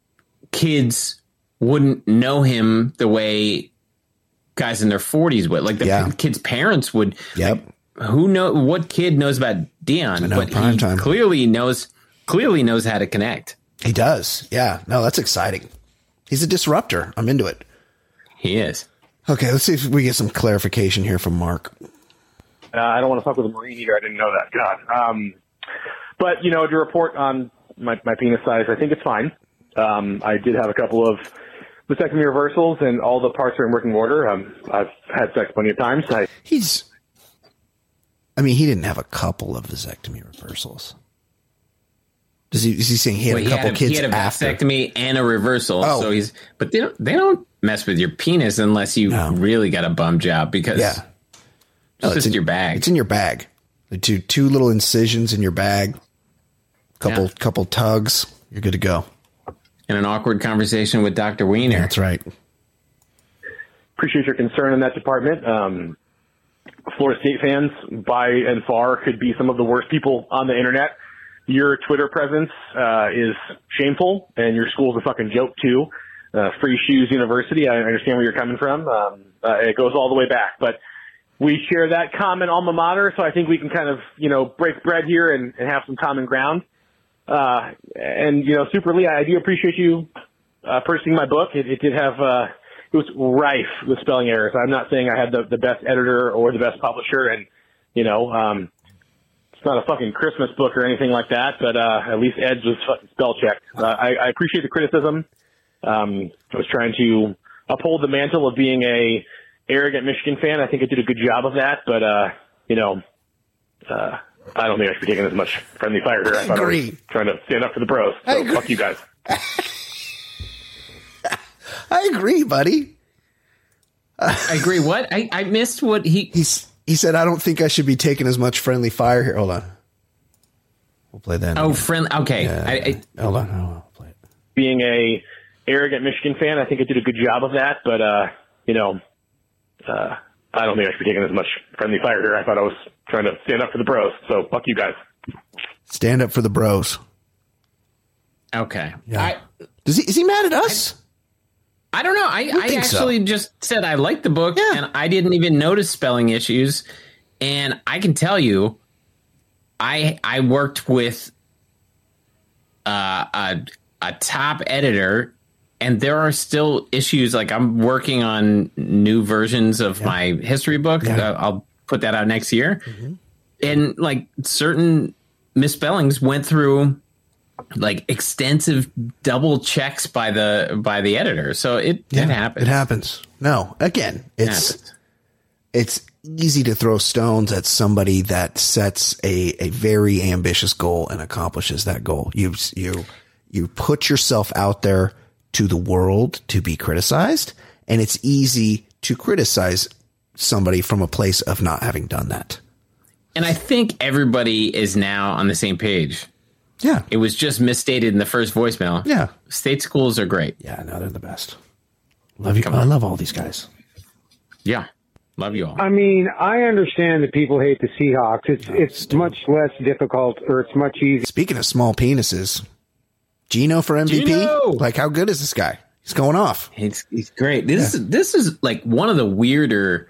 S3: kids wouldn't know him the way guys in their forties would. Like the
S2: yeah.
S3: kids' parents would.
S2: Yep.
S3: Like, who know what kid knows about Deion?
S2: I know,
S3: but
S2: prime
S3: he
S2: time.
S3: clearly knows. Clearly knows how to connect.
S2: He does. Yeah. No, that's exciting. He's a disruptor. I'm into it.
S3: He is.
S2: Okay, let's see if we get some clarification here from Mark.
S6: Uh, I don't want to fuck with a Marine either. I didn't know that. God. Um, but, you know, to report on my, my penis size, I think it's fine. Um, I did have a couple of vasectomy reversals, and all the parts are in working order. Um, I've had sex plenty of times. I,
S2: He's... I mean, he didn't have a couple of vasectomy reversals. Does he, is he saying he had
S3: well,
S2: a couple
S3: he had a,
S2: kids
S3: he had a
S2: after?
S3: vasectomy and a reversal.
S2: Oh.
S3: So he's, but they don't, they don't mess with your penis unless you
S2: no.
S3: really got a bum job because
S2: yeah.
S3: it's
S2: no,
S3: just
S2: it's in,
S3: your bag.
S2: It's in your bag. The two, two little incisions in your bag, couple, yeah. couple tugs. You're good to go.
S3: And an awkward conversation with Doctor Wiener.
S2: Yeah, that's right.
S6: Appreciate your concern in that department. Um, Florida State fans, by and far, could be some of the worst people on the internet. Your Twitter presence uh, is shameful, and your school's a fucking joke, too. Uh, Free Shoes University, I understand where you're coming from. Um, uh, it goes all the way back. But we share that common alma mater, so I think we can kind of, you know, break bread here and, and have some common ground. Uh, and, you know, Super Lee, I do appreciate you uh, purchasing my book. It, it did have, uh, it was rife with spelling errors. I'm not saying I had the, the best editor or the best publisher, and, you know, um, it's not a fucking Christmas book or anything like that, but uh, at least Ed's was fucking spell checked. Uh, I, I appreciate the criticism. Um, I was trying to uphold the mantle of being a arrogant Michigan fan. I think I did a good job of that, but, uh, you know, uh, I don't think I should be taking as much friendly fire here. I, I
S2: agree.
S6: I was trying to stand up for the bros. So fuck you guys.
S2: I agree, buddy.
S3: I agree. What? I, I missed what he...
S2: He's... He said, I don't think I should be taking as much friendly fire here. Hold on. We'll play that.
S3: Oh, friendly. Okay.
S2: Yeah,
S3: I, I,
S2: hold on. Hold on. I'll play it.
S6: Being a arrogant Michigan fan, I think I did a good job of that. But, uh, you know, uh, I don't think I should be taking as much friendly fire here. I thought I was trying to stand up for the bros. So fuck you guys.
S2: Stand up for the bros.
S3: Okay.
S2: Yeah.
S3: I,
S2: Does he, is he mad at us?
S3: I don't know. I, I, I actually so. just said I liked the book, yeah. and I didn't even notice spelling issues. And I can tell you, I I worked with uh, a a top editor, and there are still issues. Like I'm working on new versions of yeah. my history book. Yeah. Uh, I'll put that out next year, mm-hmm. and like certain misspellings went through like extensive double checks by the by the editor. So it, yeah, it happens.
S2: It happens. No, again, it's it it's easy to throw stones at somebody that sets a, a very ambitious goal and accomplishes that goal. You you you put yourself out there to the world to be criticized, and it's easy to criticize somebody from a place of not having done that.
S3: And I think everybody is now on the same page.
S2: Yeah.
S3: It was just misstated in the first voicemail.
S2: Yeah.
S3: State schools are great.
S2: Yeah, no, they're the best. Love you. I love all these guys.
S3: Yeah. Love you all.
S7: I mean, I understand that people hate the Seahawks. It's oh, it's stupid. Much less difficult, or it's much easier.
S2: Speaking of small penises, Geno for M V P?
S3: Geno!
S2: Like, how good is this guy? He's going off.
S3: He's, he's great. This yeah. is this is like one of the weirder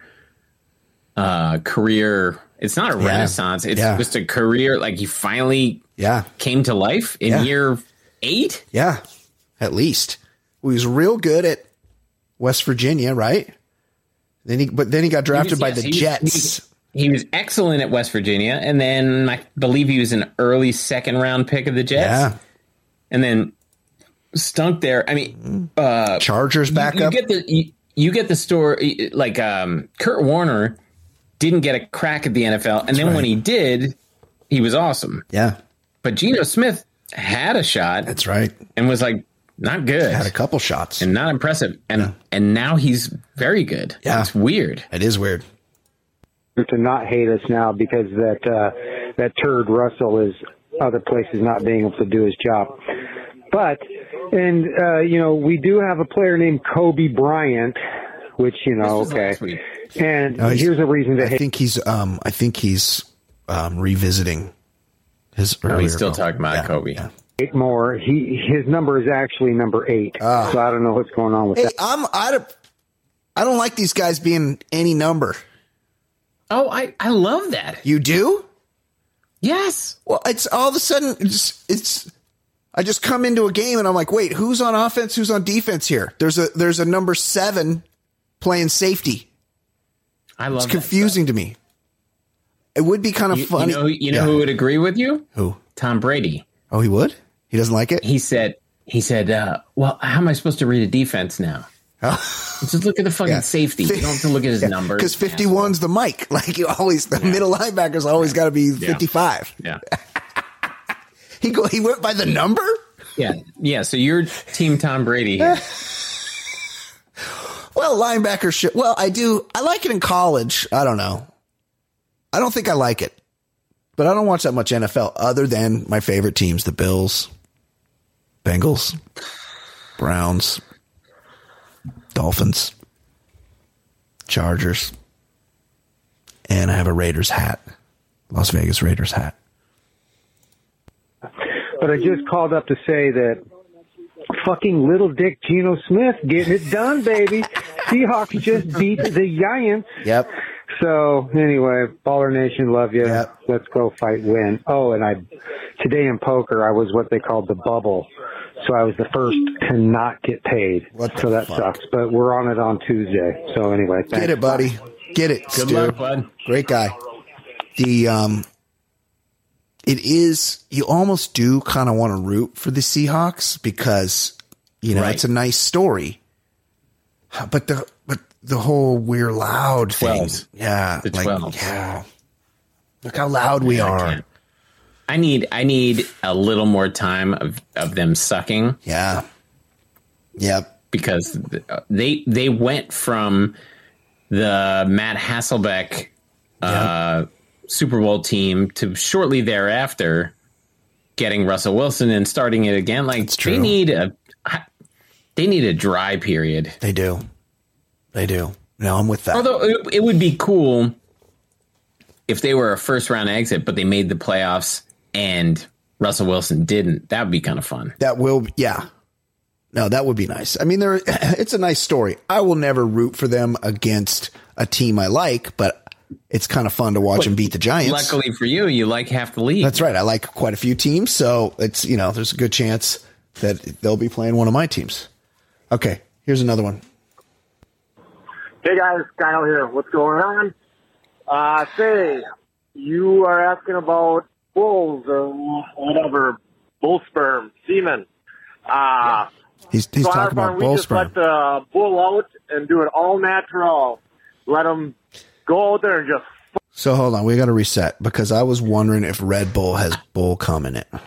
S3: uh, career. It's not a yeah. renaissance. It's yeah. just a career. Like he finally
S2: yeah.
S3: came to life in
S2: yeah.
S3: year eight.
S2: Yeah, at least. Well, he was real good at West Virginia, right? Then he, but then he got drafted he was, by yes, the
S3: he
S2: Jets.
S3: Was, he, he was excellent at West Virginia, and then I believe he was an early second round pick of the Jets.
S2: Yeah,
S3: and then stunk there. I mean, uh,
S2: Chargers back
S3: you, you
S2: up.
S3: Get the, you, you get the story like um, Kurt Warner didn't get a crack at the N F L, and That's then right. when he did, he was awesome.
S2: Yeah,
S3: but Geno Smith had a shot.
S2: That's right,
S3: and was like not good.
S2: Had a couple shots
S3: and not impressive, and yeah. and now he's very good.
S2: Yeah,
S3: it's weird.
S2: It is weird
S7: to not hate us now because that uh, that turd Russell is other places not being able to do his job. But and uh, you know we do have a player named Kobe Bryant, which you know okay. And uh, here's a reason to
S2: I
S7: hate.
S2: think he's um I think he's um revisiting his earlier.
S3: Oh, he's still
S2: goal.
S3: talking about
S2: yeah,
S3: Kobe.
S2: Yeah.
S7: Eight more. He his number is actually number eight. Uh, so I don't know what's going on with
S2: hey,
S7: that.
S2: I'm I don't I don't like these guys being any number.
S3: Oh, I I love that.
S2: You do?
S3: Yes.
S2: Well, it's all of a sudden it's it's. I just come into a game and I'm like, wait, who's on offense? Who's on defense here? There's a there's a number seven playing safety.
S3: I love.
S2: It's confusing to me. It would be kind of
S3: you,
S2: funny.
S3: You know, you know
S2: yeah.
S3: who would agree with you?
S2: Who?
S3: Tom Brady.
S2: Oh, he would? He doesn't like it?
S3: He said, he said, uh, well, how am I supposed to read a defense now? Oh. Just look at the fucking yeah. safety. You don't have to look at his yeah. numbers.
S2: Because fifty-one's the mic. Like you always, the yeah. middle linebacker's always got to be
S3: yeah.
S2: fifty-five.
S3: Yeah.
S2: he go. He went by the number?
S3: Yeah. Yeah. So you're team Tom Brady here.
S2: Well, linebacker should. Well, I do. I like it in college. I don't know. I don't think I like it. But I don't watch that much N F L other than my favorite teams, the Bills, Bengals, Browns, Dolphins, Chargers, and I have a Raiders hat, Las Vegas Raiders hat.
S7: But I just called up to say that fucking little dick Geno Smith getting it done, baby. Seahawks just beat the Giants.
S2: Yep.
S7: So anyway, Baller Nation, love you.
S2: Yep.
S7: Let's go fight, win. Oh, and I today in poker, I was what they called the bubble. So I was the first to not get paid.
S2: What
S7: so that
S2: fuck?
S7: sucks. But we're on it on Tuesday. So anyway, thanks.
S2: Get it, buddy. Get it.
S3: Good
S2: Stu.
S3: luck, bud.
S2: Great guy. The um, it is. You almost do kind of want to root for the Seahawks because you know
S3: right.
S2: it's a nice story. But the but the whole we're loud thing, yeah,
S3: the
S2: like
S3: twelve.
S2: yeah. Look how loud we
S3: yeah,
S2: are.
S3: I, I need I need a little more time of, of them sucking.
S2: Yeah. Yep.
S3: Because they they went from the Matt Hasselbeck uh, yep. Super Bowl team to shortly thereafter getting Russell Wilson and starting it again. Like they need a they need a dry period.
S2: They do. They do. No, I'm with that.
S3: Although it, it would be cool if they were a first round exit, but they made the playoffs and Russell Wilson didn't. That would be kind of fun.
S2: That will, yeah. no, that would be nice. I mean, there, it's a nice story. I will never root for them against a team I like, but it's kind of fun to watch
S3: But
S2: them beat the Giants.
S3: Luckily for you, you like half the league.
S2: That's right. I like quite a few teams, so it's, you know, there's a good chance that they'll be playing one of my teams. Okay, here's another one.
S8: Hey guys, Kyle here. What's going on? Uh, say, you are asking about bulls or whatever, bull sperm, semen. Uh,
S2: He's, he's
S8: so
S2: talking
S8: our farm,
S2: about bull
S8: we just
S2: sperm.
S8: let the bull out and do it all natural. Let them go out there and just
S2: So hold on, we got to reset because I was wondering if Red Bull has bull cum in it.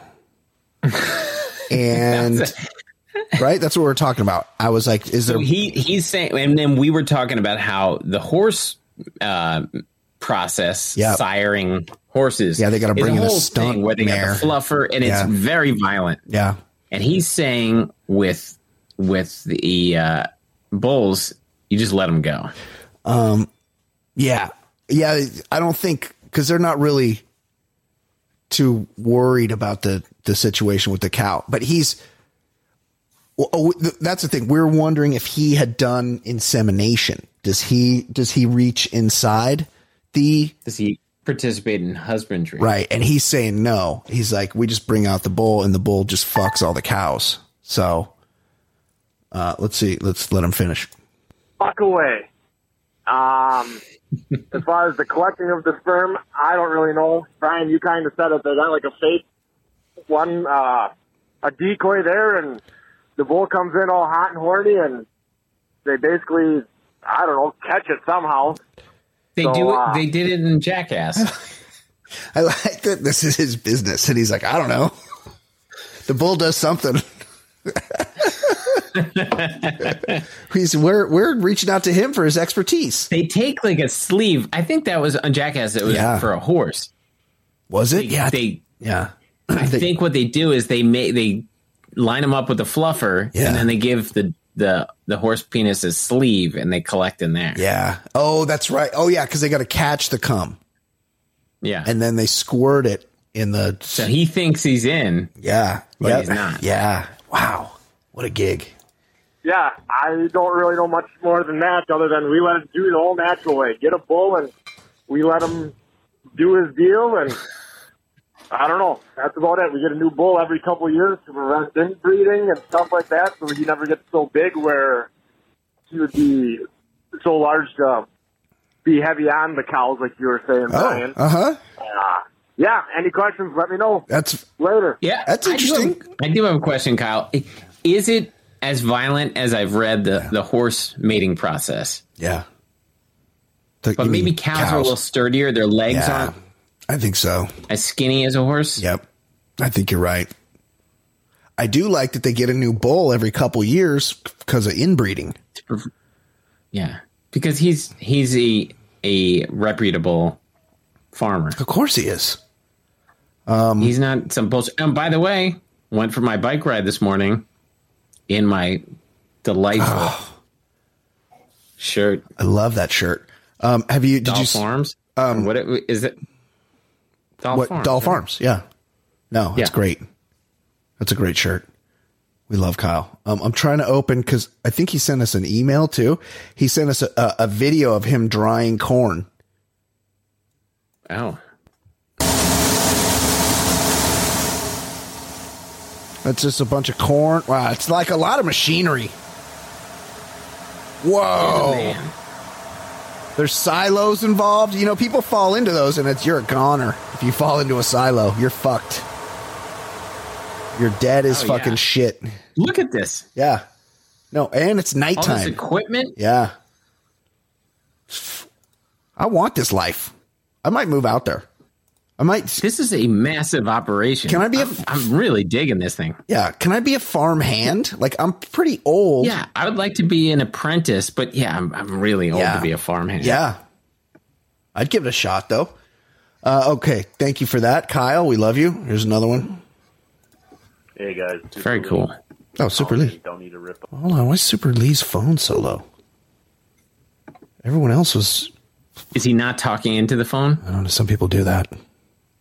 S2: And right, that's what we're talking about. I was like, is there?
S3: So he he's saying, and then we were talking about how the horse uh, process,
S2: Yep.
S3: siring horses,
S2: Yeah, they gotta
S3: is
S2: bring in a
S3: whole
S2: stunt
S3: thing where they
S2: mare.
S3: got the fluffer, and
S2: Yeah.
S3: it's very violent.
S2: Yeah,
S3: And he's saying with with the uh, bulls, you just let them go.
S2: yeah, yeah. I don't think because they're not really too worried about the the situation with the cow, but he's. Well, oh, th- that's the thing. We're wondering if he had done insemination. Does he? Does he reach inside the
S3: Does he participate in husbandry?
S2: right? And he's saying no. He's like, we just bring out the bull, and the bull just fucks all the cows. So, uh, let's see. Let's let him finish.
S8: fuck away. Um, as far as the collecting of the sperm, I don't really know. Brian, you kind of said it. They got like a fake one, uh, a decoy there, and the bull comes in all hot and horny, and they basically, I don't know, catch it somehow.
S3: They
S8: So,
S3: do it.
S8: uh,
S3: They did it in Jackass.
S2: I like that this is his business, and he's like, I don't know. The bull does something. He's we're we're reaching out to him for his expertise.
S3: They take like a sleeve. I think that was on Jackass. It was
S2: Yeah.
S3: for a horse.
S2: Was it?
S3: They,
S2: yeah,
S3: they
S2: yeah.
S3: I
S2: They-
S3: think what they do is they make they line them up with a fluffer,
S2: Yeah.
S3: and then they give the the the horse penis a sleeve, and they collect in there.
S2: Yeah. Oh, that's right. Oh, yeah, because they got to catch the cum,
S3: Yeah.
S2: and then they squirt it in the.
S3: so he thinks he's in.
S2: Yeah.
S3: But
S2: yeah.
S3: he's not.
S2: Yeah. Wow. What a gig.
S8: Yeah, I don't really know much more than that other than we let him do it the whole natural way. Get a bull, and we let him do his deal, and I don't know. That's about it. We get a new bull every couple of years to prevent inbreeding and stuff like that, so he never gets so big where he would be so large to be heavy on the cows, like you were saying, Brian.
S2: Oh, uh huh.
S8: Uh, yeah, any questions, let me know
S2: That's
S8: later.
S3: Yeah,
S2: That's
S3: I do have-
S2: interesting.
S3: I do have a question, Kyle. Is it as violent as I've read the, the horse mating process?
S2: yeah. The-
S3: But
S2: you
S3: maybe
S2: mean
S3: cows, are a little sturdier. Their legs
S2: Yeah,
S3: aren't
S2: I think so.
S3: as skinny as a horse.
S2: Yep. I think you're right. I do like that they get a new bull every couple years because of inbreeding.
S3: Yeah, because he's he's a a reputable farmer.
S2: Of course he is.
S3: He's not some bullshit. And by the way, went for my bike ride this morning in my delightful shirt.
S2: I love that shirt. Um, have you, did
S3: Doll
S2: you, s-
S3: Farms? Um, what it, is it? Doll
S2: what,
S3: Farms.
S2: Doll
S3: right?
S2: Farms? Yeah. No, it's
S3: Yeah.
S2: great. That's a great shirt. We love Kyle. Um, I'm trying to open because I think he sent us an email too. He sent us a, a, a video of him drying corn.
S3: Oh,
S2: That's just a bunch of corn. Wow, it's like a lot of machinery. Whoa.
S3: man.
S2: There's silos involved. You know, people fall into those and it's you're a goner. If you fall into a silo, you're fucked. You're dead as
S3: Oh,
S2: fucking
S3: yeah.
S2: shit.
S3: Look at this.
S2: Yeah. No, and it's
S3: All this
S2: nighttime.
S3: equipment.
S2: Yeah. I want this life. I might move out there. I might.
S3: This is a massive operation.
S2: Can I be a-
S3: I'm, I'm really digging this thing.
S2: Yeah. Can I be a farm hand? Like, I'm pretty old.
S3: Yeah, I would like to be an apprentice, but yeah, I'm, I'm really old
S2: Yeah.
S3: to be a farmhand.
S2: Yeah. I'd give it a shot, though. Uh, okay. Thank you for that, Kyle. We love you. Here's another one.
S9: Hey guys,
S3: Very cool.
S2: Oh, Super Lee.
S9: Don't need a rip.
S2: Hold on. Why is Super Lee's phone so low? Everyone else was.
S3: Is he not talking into the phone?
S2: I don't know. Some people do that.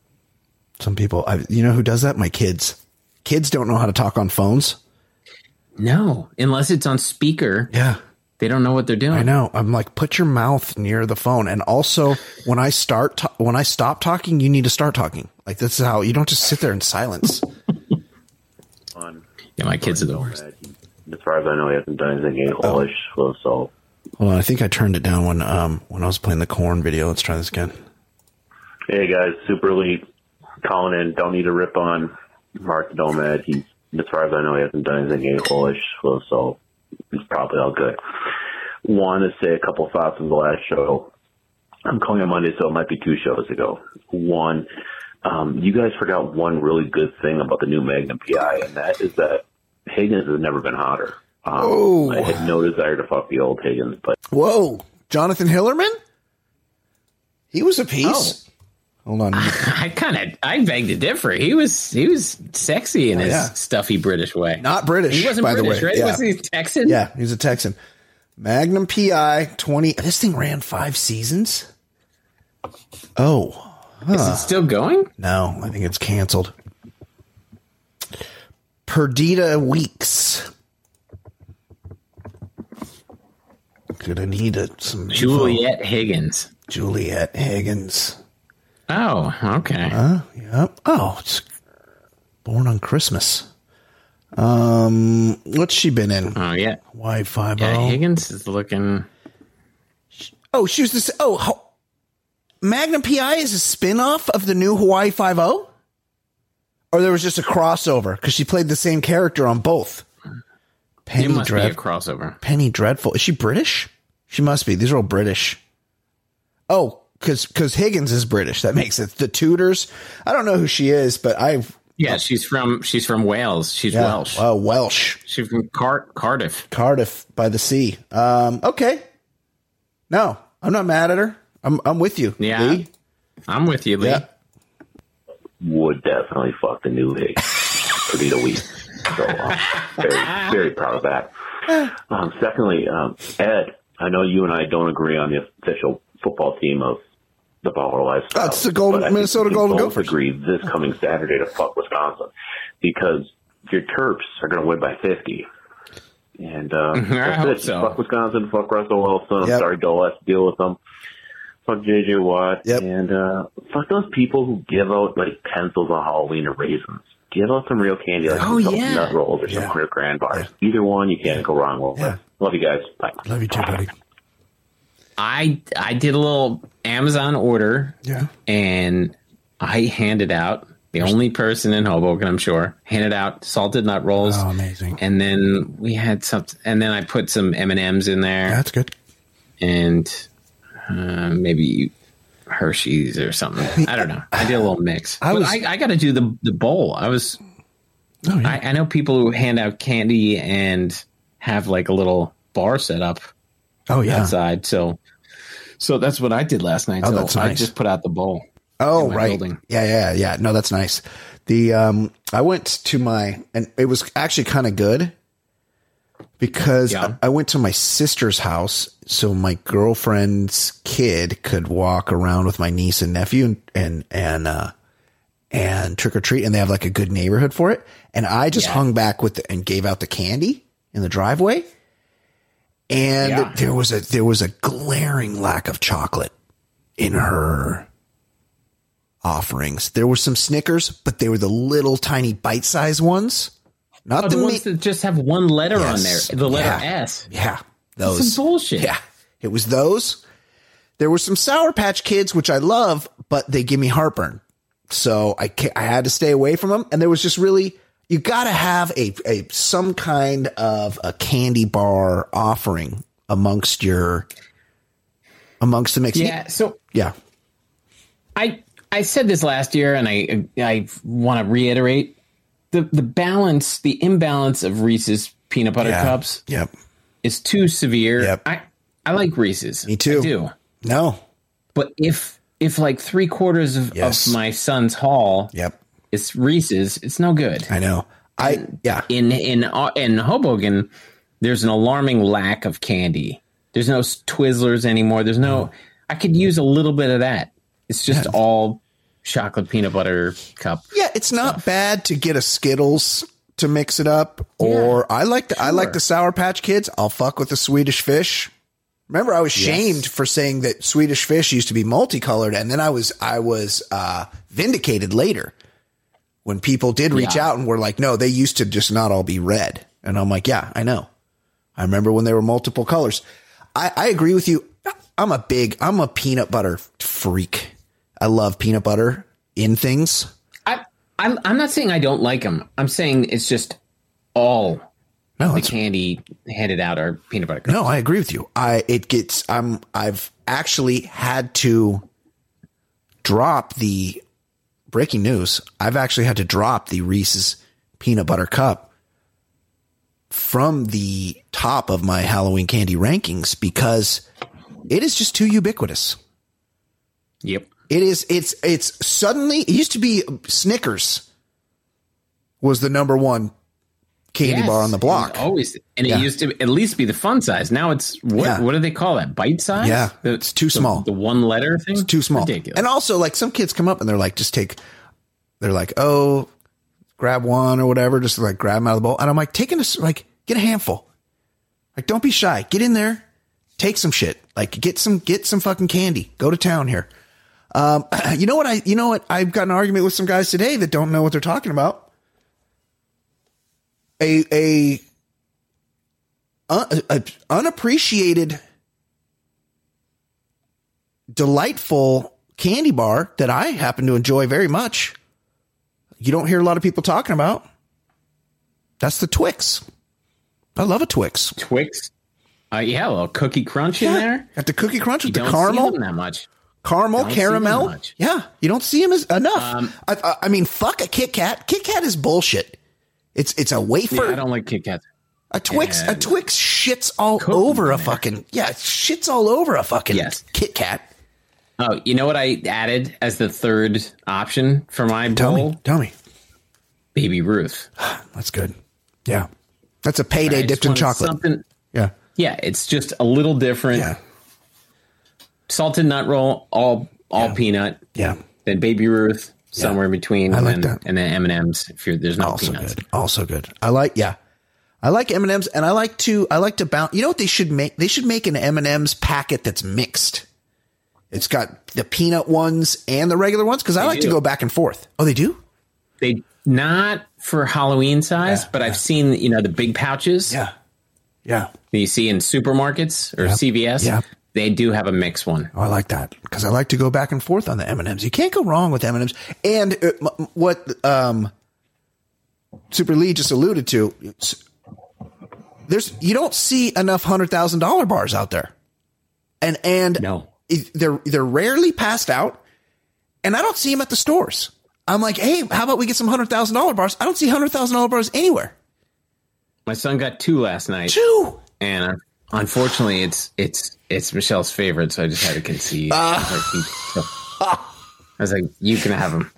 S2: Some people. I, you know who does that? My kids. Kids don't know how to talk on phones.
S3: No, unless it's on speaker.
S2: Yeah.
S3: They don't know what they're doing.
S2: I know. I'm like, put your mouth near the phone. And also, when I start, to- when I stop talking, you need to start talking. Like, this is how you don't just sit there in silence.
S9: On,
S3: Yeah, my kids are the worst.
S9: As far as I know, he hasn't done anything a-holish. Oh. So,
S2: Hold on, I think I turned it down when um when I was playing the corn video. Let's try this again.
S9: hey guys, Super Elite calling in. Don't need to rip on Mark Nomad. He's, as far as I know, he hasn't done anything a-holish. So, so he's probably all good. Want to say a couple thoughts on the last show. I'm calling on Monday, so it might be two shows ago. One, um, you guys forgot one really good thing about the new Magnum P I, and that is that Higgins has never been hotter. Um,
S2: Oh.
S9: I had no desire to fuck the old Higgins, but
S2: Whoa, Jonathan Hillerman? He was a piece. Hold on.
S3: I kind of I beg to differ. He was he was sexy in
S2: Oh,
S3: his
S2: yeah.
S3: stuffy British way.
S2: Not British,
S3: He wasn't
S2: by
S3: British,
S2: the way.
S3: right?
S2: Yeah.
S3: Was he Texan?
S2: Yeah, he's a Texan. Magnum P I twenty. This thing ran five seasons. Oh,
S3: Is it still going?
S2: no, I think it's canceled. Perdita Weeks. Gonna need a, some info.
S3: Juliet Higgins.
S2: Juliet Higgins.
S3: Oh, okay.
S2: Huh? Yep. Oh, it's born on Christmas. Um, what's she been in?
S3: Oh yeah.
S2: Y five
S3: Yeah,
S2: O.
S3: Higgins is looking.
S2: Oh, she was this. Oh, ho- Magnum P I is a spin-off of the new Hawaii five O? Or there was just a crossover because she played the same character on both. Penny
S3: It must
S2: Dread-
S3: be a crossover.
S2: Penny Dreadful. Is she British? She must be. These are all British. Oh, because because Higgins is British. That makes it. The Tudors. I don't know who she is, but I've.
S3: Yeah, she's from she's from Wales. She's
S2: Yeah,
S3: Welsh.
S2: Oh, Welsh.
S3: She's from Car- Cardiff.
S2: Cardiff by the sea. Um, okay. No, I'm not mad at her. I'm I'm with you.
S3: Yeah,
S2: Lee.
S3: I'm with you, Lee.
S2: Yeah.
S9: would definitely fuck the new Higgins. Perdita Weeks. So, uh, very, very proud of that. Um, secondly, um, Ed, I know you and I don't agree on the official football team of the Baller Lifestyle.
S2: That's the Golden-
S9: but I think
S2: Minnesota
S9: we
S2: Golden
S9: both
S2: Gophers.
S9: agree this coming Saturday to fuck Wisconsin because your Terps are going to win by fifty. And uh,
S3: I
S9: that's
S3: hope
S9: it.
S3: so.
S9: Fuck Wisconsin, fuck Russell Wilson. I'm
S2: Yep.
S9: sorry, Dole has to deal with them. Fuck J J Watt.
S2: Yep.
S9: And uh, fuck those people who give out like pencils on Halloween or raisins. Give out some real candy, like
S3: Oh,
S9: some
S3: yeah.
S9: nut rolls or some
S2: Yeah.
S9: hundred grand bars. Either one, you can't go wrong with.
S2: Yeah.
S9: Love you guys. Bye.
S2: Love you too, buddy.
S3: I I did a little Amazon order.
S2: Yeah.
S3: And I handed out, the only person in Hoboken, I'm sure, handed out salted nut rolls.
S2: Oh, amazing.
S3: And then we had some, and then I put some M and M's in there,
S2: That's good.
S3: and uh, maybe Hershey's or something. I don't know. I did a little mix.
S2: I
S3: I
S2: was-
S3: I, I got to do the the bowl. I was.
S2: Oh, yeah.
S3: I, I know people who hand out candy and have like a little bar set up
S2: oh, yeah.
S3: outside. So, so that's what I did last night.
S2: Oh,
S3: so
S2: that's
S3: I
S2: nice.
S3: just put out the bowl.
S2: Oh,
S3: in my
S2: right.
S3: building.
S2: Yeah, yeah, yeah. No, that's nice. The um, I went to my, and it was actually kind of good because
S3: Yeah.
S2: I, I went to my sister's house, so my girlfriend's kid could walk around with my niece and nephew and and and uh, and trick or treat, and they have like a good neighborhood for it. And I just
S3: Yeah.
S2: hung back with the, and gave out the candy in the driveway, and
S3: Yeah.
S2: there was a there was a glaring lack of chocolate in her offerings. There were some Snickers, but they were the little tiny bite-sized ones. Not
S3: Oh,
S2: the,
S3: the
S2: mi-
S3: ones that just have one letter on
S2: Yes.
S3: there, the letter
S2: Yeah.
S3: S.
S2: Yeah,
S3: That's
S2: those.
S3: some bullshit.
S2: Yeah, it was those. There were some Sour Patch Kids, which I love, but they give me heartburn. So I ca- I had to stay away from them. And there was just really, you got to have a, a, some kind of a candy bar offering amongst your, amongst the mix.
S3: Yeah. So
S2: Yeah.
S3: I I said this last year, and I I want to reiterate the the balance, the imbalance of Reese's peanut butter
S2: Yeah.
S3: cups
S2: Yep.
S3: is too severe.
S2: Yep.
S3: I I like Reese's.
S2: Me too.
S3: I do.
S2: No.
S3: But if if like three quarters of,
S2: Yes.
S3: of my son's haul
S2: Yep.
S3: is Reese's, it's no good.
S2: I know. I, yeah.
S3: In in uh, in Hoboken, there's an alarming lack of candy. There's no Twizzlers anymore. There's no. I could use a little bit of that. It's just all chocolate peanut butter cup.
S2: Yeah, it's not bad to get a Skittles to mix it up, or yeah, I like the sure. I like the Sour Patch Kids. I'll fuck with the Swedish Fish. Remember, I was yes. shamed for saying that Swedish Fish used to be multicolored, and then I was I was uh, vindicated later when people did reach yeah. out and were like, "No, they used to just not all be red." And I'm like, "Yeah, I know. I remember when they were multiple colors." I, I agree with you. I'm a big I'm a peanut butter freak. I love peanut butter in things.
S3: I, I'm I'm not saying I don't like them. I'm saying it's just all no, the candy handed out are peanut butter.
S2: No, I agree with you. I it gets I'm I've actually had to drop the breaking news. I've actually had to drop the Reese's peanut butter cup from the top of my Halloween candy rankings because it is just too ubiquitous.
S3: Yep.
S2: It is, it's, it's suddenly, it used to be Snickers was the number one candy yes, bar on the block.
S3: Always. And it yeah. used to at least be the fun size. Now it's, what, yeah. what do they call that? Bite size?
S2: Yeah.
S3: The,
S2: it's too small.
S3: The, the one letter thing?
S2: It's too small.
S3: Ridiculous.
S2: And also, like, some kids come up and they're like, just take, they're like, oh, grab one or whatever. Just like grab them out of the bowl. And I'm like, taking this, like, get a handful. Like, don't be shy. Get in there. Take some shit. Like, get some, get some fucking candy. Go to town here. Um, you know what I, you know what? I've got an argument with some guys today that don't know what they're talking about. A, a, a, a unappreciated, delightful candy bar that I happen to enjoy very much. You don't hear a lot of people talking about. That's the Twix. I love a Twix.
S3: Twix? Uh, yeah, a little cookie crunch
S2: yeah.
S3: in there.
S2: Got the cookie crunch with
S3: you
S2: the
S3: don't
S2: caramel.
S3: See them that much.
S2: Caramel,
S3: don't
S2: caramel. Yeah, you don't see them as enough. Um, I, I, I mean, fuck a Kit Kat. Kit Kat is bullshit. It's it's a wafer.
S3: Yeah, I don't like Kit Kat.
S2: A Twix, yeah. a Twix shits all over a fucking yeah, shits all over a fucking yes. Kit Kat.
S3: Oh, you know what I added as the third option for my
S2: tell
S3: bowl?
S2: Me, tell me,
S3: Baby Ruth.
S2: That's good. Yeah, that's a payday right, dipped in chocolate. Something,
S3: yeah, yeah, it's just a little different.
S2: Yeah.
S3: Salted nut roll, all all
S2: yeah.
S3: peanut.
S2: Yeah.
S3: Then Baby Ruth, somewhere in between.
S2: I like
S3: and,
S2: that.
S3: And then M and M's if you're, there's no
S2: also
S3: peanuts.
S2: Good. Also good. I like yeah. I like M and M's and I like to I like to bounce. You know what they should make? They should make an M and M's packet that's mixed. It's got the peanut ones and the regular ones because I like do. to go back and forth. Oh, they do?
S3: They not for Halloween size, yeah, but yeah. I've seen, you know, the big pouches.
S2: Yeah. Yeah.
S3: That you see in supermarkets or yeah. C V S.
S2: Yeah.
S3: They do have a mixed one.
S2: Oh, I like that because I like to go back and forth on the M and M's. You can't go wrong with M and M's. And uh, what um, Super Lee just alluded to, there's you don't see enough hundred thousand dollar bars out there, and and
S3: no,
S2: they're they're rarely passed out, and I don't see them at the stores. I'm like, hey, how about we get some hundred thousand dollar bars? I don't see hundred thousand dollar bars anywhere.
S3: My son got two last night.
S2: Two,
S3: and. Uh, Unfortunately, it's it's it's Michelle's favorite, so I just had to concede. Uh, I was like, "You can have him."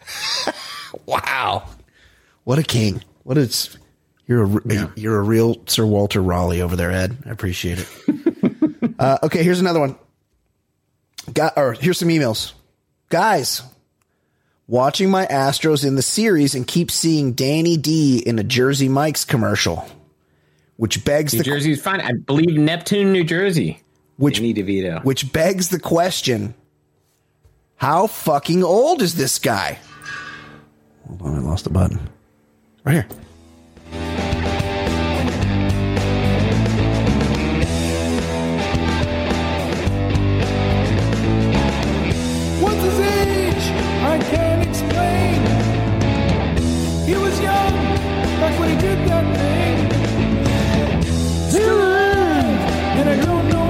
S2: Wow, what a king! What is you're a yeah. you're a real Sir Walter Raleigh over there, Ed. I appreciate it. uh, okay, here's another one. Got or here's some emails, guys. Watching my Astros in the series and keep seeing Danny D in a Jersey Mike's commercial. Which begs
S3: New
S2: the
S3: Jersey's fine. I believe Neptune, New Jersey.
S2: Which
S3: Danny DeVito.
S2: Which begs the question: how fucking old is this guy? Hold on, I lost the button. Right here.
S1: What's his age? I can't explain. He was young back when he did that thing. Still alive, and I don't know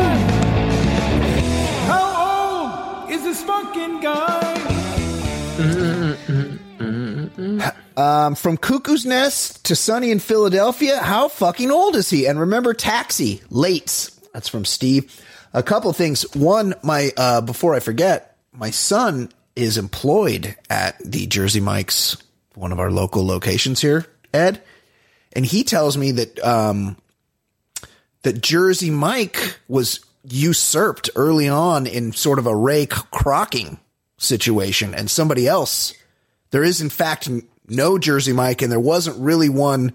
S1: why. How old is this fucking guy?
S2: um, from Cuckoo's Nest to Sunny in Philadelphia, how fucking old is he? And remember Taxi, Lates. That's from Steve. A couple of things. One, my uh, before I forget, my son is employed at the Jersey Mike's, one of our local locations here, Ed. And he tells me that um, that Jersey Mike was usurped early on in sort of a Ray Krocking situation, and somebody else. There is, in fact, no Jersey Mike, and there wasn't really one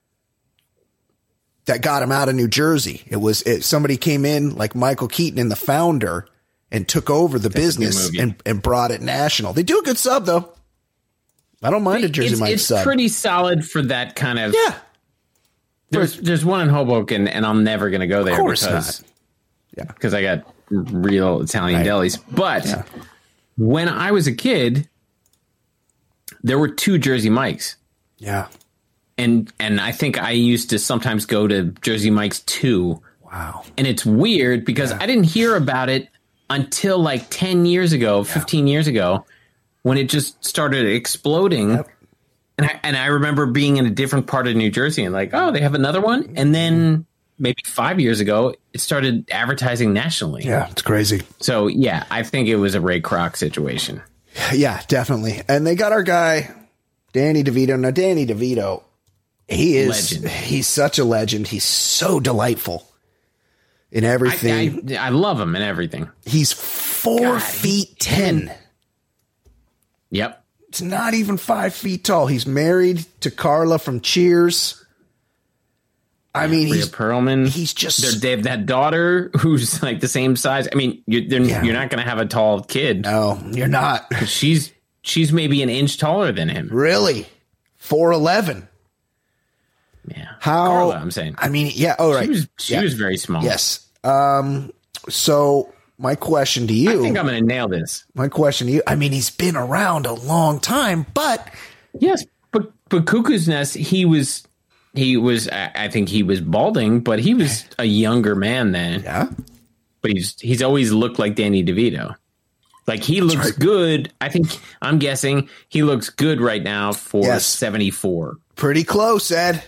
S2: that got him out of New Jersey. It was it, somebody came in like Michael Keaton and the Founder and took over the That's business and, and brought it national. They do a good sub, though. I don't mind a Jersey
S3: it's,
S2: Mike
S3: it's
S2: sub.
S3: It's pretty solid for that kind of.
S2: Yeah.
S3: There's there's one in Hoboken, and I'm never going to go there.
S2: Of course
S3: because,
S2: not. Yeah.
S3: Because I got real Italian
S2: right.
S3: delis. But
S2: yeah.
S3: when I was a kid, there were two Jersey Mikes.
S2: Yeah.
S3: And and I think I used to sometimes go to Jersey Mike's too.
S2: Wow.
S3: And it's weird because yeah. I didn't hear about it until like ten years ago, fifteen yeah. years ago, when it just started exploding. Yep. And I, and I remember being in a different part of New Jersey and like, oh, they have another one. And then maybe five years ago, it started advertising nationally.
S2: Yeah, it's crazy.
S3: So, yeah, I think it was a Ray Kroc situation.
S2: Yeah, definitely. And they got our guy, Danny DeVito. Now, Danny DeVito, he is, legend. He's such a legend. He's so delightful in everything.
S3: I, I, I love him in everything.
S2: He's four God, feet ten. ten.
S3: Yep.
S2: It's not even five feet tall. He's married to Carla from Cheers. I mean,
S3: Rhea
S2: he's
S3: Perlman.
S2: He's just
S3: they have that daughter who's like the same size. I mean, you're, yeah. you're not going to have a tall kid.
S2: No, you're not.
S3: She's she's maybe an inch taller than him.
S2: Really, four eleven.
S3: Yeah,
S2: how?
S3: Carla, I'm saying.
S2: I mean, yeah. Oh, right.
S3: She was she
S2: yeah.
S3: was very small.
S2: Yes. Um. So. My question to you.
S3: I think I'm going to nail this.
S2: My question to you. I mean, he's been around a long time, but
S3: yes, but but Cuckoo's Nest. He was he was. I think he was balding, but he was a younger man then.
S2: Yeah.
S3: But he's he's always looked like Danny DeVito. Like he looks right. good. I think I'm guessing he looks good right now for yes. seventy-four.
S2: Pretty close, Ed.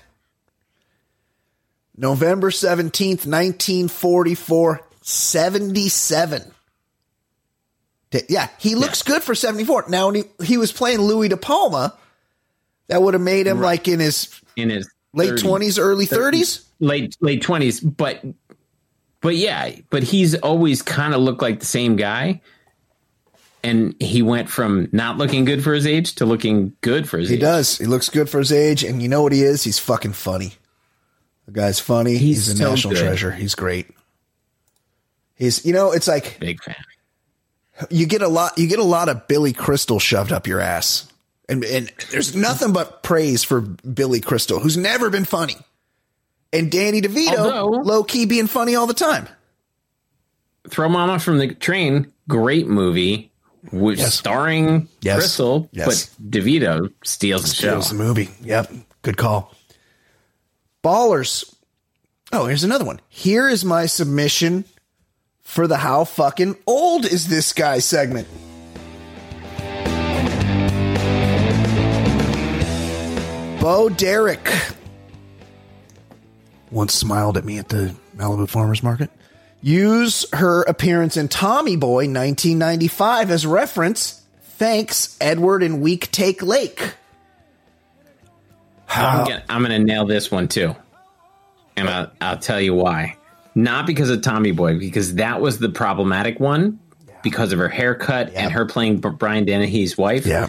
S2: November seventeenth, nineteen forty-four. seventy-seven. Yeah, he looks yeah. good for seventy-four. Now, when he, he was playing Louis De Palma, that would have made him right. like in his
S3: in his
S2: late thirties, twenties, early thirties,
S3: late late twenties. But but yeah, but he's always kind of looked like the same guy, and he went from not looking good for his age to looking good for his
S2: he
S3: age.
S2: He does. He looks good for his age, and you know what he is? He's fucking funny. The guy's funny. He's, he's a so national good. treasure. He's great. He's, you know, it's like
S3: big fan.
S2: You get a lot. You get a lot of Billy Crystal shoved up your ass, and and there's nothing but praise for Billy Crystal, who's never been funny, and Danny DeVito, Although, low key being funny all the time.
S3: Throw Mama from the Train, great movie, with yes. starring yes. Crystal, yes. but DeVito steals the
S2: steals
S3: show.
S2: Steals the movie. Yep, good call. Ballers. Oh, here's another one. Here is my submission for the How Fucking Old Is This Guy segment. Bo Derek once smiled at me at the Malibu Farmers Market. Use her appearance in Tommy Boy nineteen ninety-five as reference. Thanks, Edward and Weak Take Lake.
S3: I'm gonna, I'm gonna nail this one too. And I'll, I'll tell you why. Not because of Tommy Boy, because that was the problematic one yeah. because of her haircut yeah. and her playing Brian Dennehy's wife.
S2: Yeah.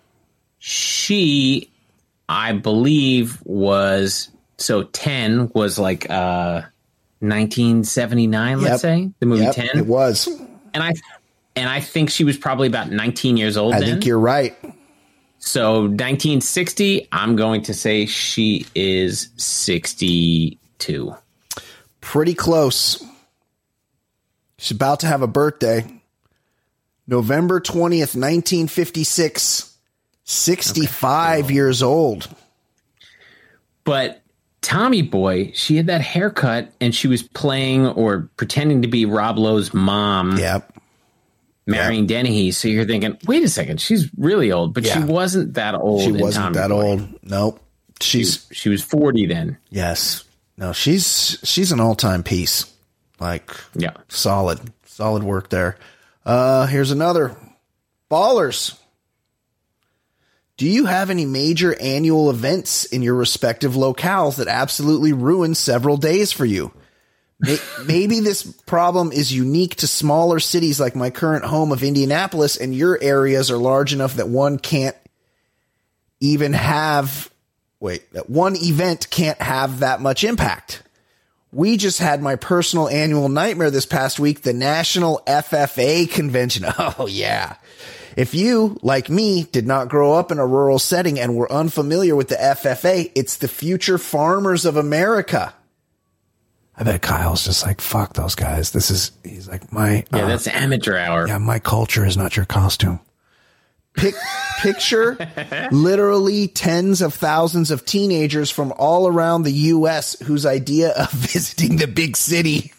S3: She, I believe, was so ten was like uh, nineteen seventy-nine. Yep. Let's say the movie yep, ten.
S2: It was,
S3: and I and I think she was probably about nineteen years old.
S2: I
S3: then.
S2: think you're right.
S3: So nineteen sixty, I'm going to say she is sixty-two.
S2: Pretty close. She's about to have a birthday. November twentieth, nineteen fifty-six. sixty-five okay. years old.
S3: But Tommy Boy, she had that haircut and she was playing or pretending to be Rob Lowe's mom.
S2: Yep.
S3: Marrying
S2: yep.
S3: Dennehy. So you're thinking, wait a second, she's really old, but yeah. she wasn't that old.
S2: She wasn't
S3: Tommy
S2: that
S3: Boy.
S2: old. Nope. She's
S3: she, she was forty then.
S2: Yes. No, she's she's an all-time piece. Like,
S3: yeah,
S2: solid, solid work there. Uh, here's another. Ballers. Do you have any major annual events in your respective locales that absolutely ruin several days for you? Maybe this problem is unique to smaller cities like my current home of Indianapolis, and your areas are large enough that one can't even have, wait, that one event can't have that much impact. We just had my personal annual nightmare this past week, the National F F A Convention. Oh, yeah. If you, like me, did not grow up in a rural setting and were unfamiliar with the F F A, it's the Future Farmers of America. I bet Kyle's just like, fuck those guys. This is, he's like, my.
S3: Yeah,
S2: uh,
S3: that's amateur hour.
S2: Yeah, my culture is not your costume. Pic- picture literally tens of thousands of teenagers from all around the U S whose idea of visiting the big city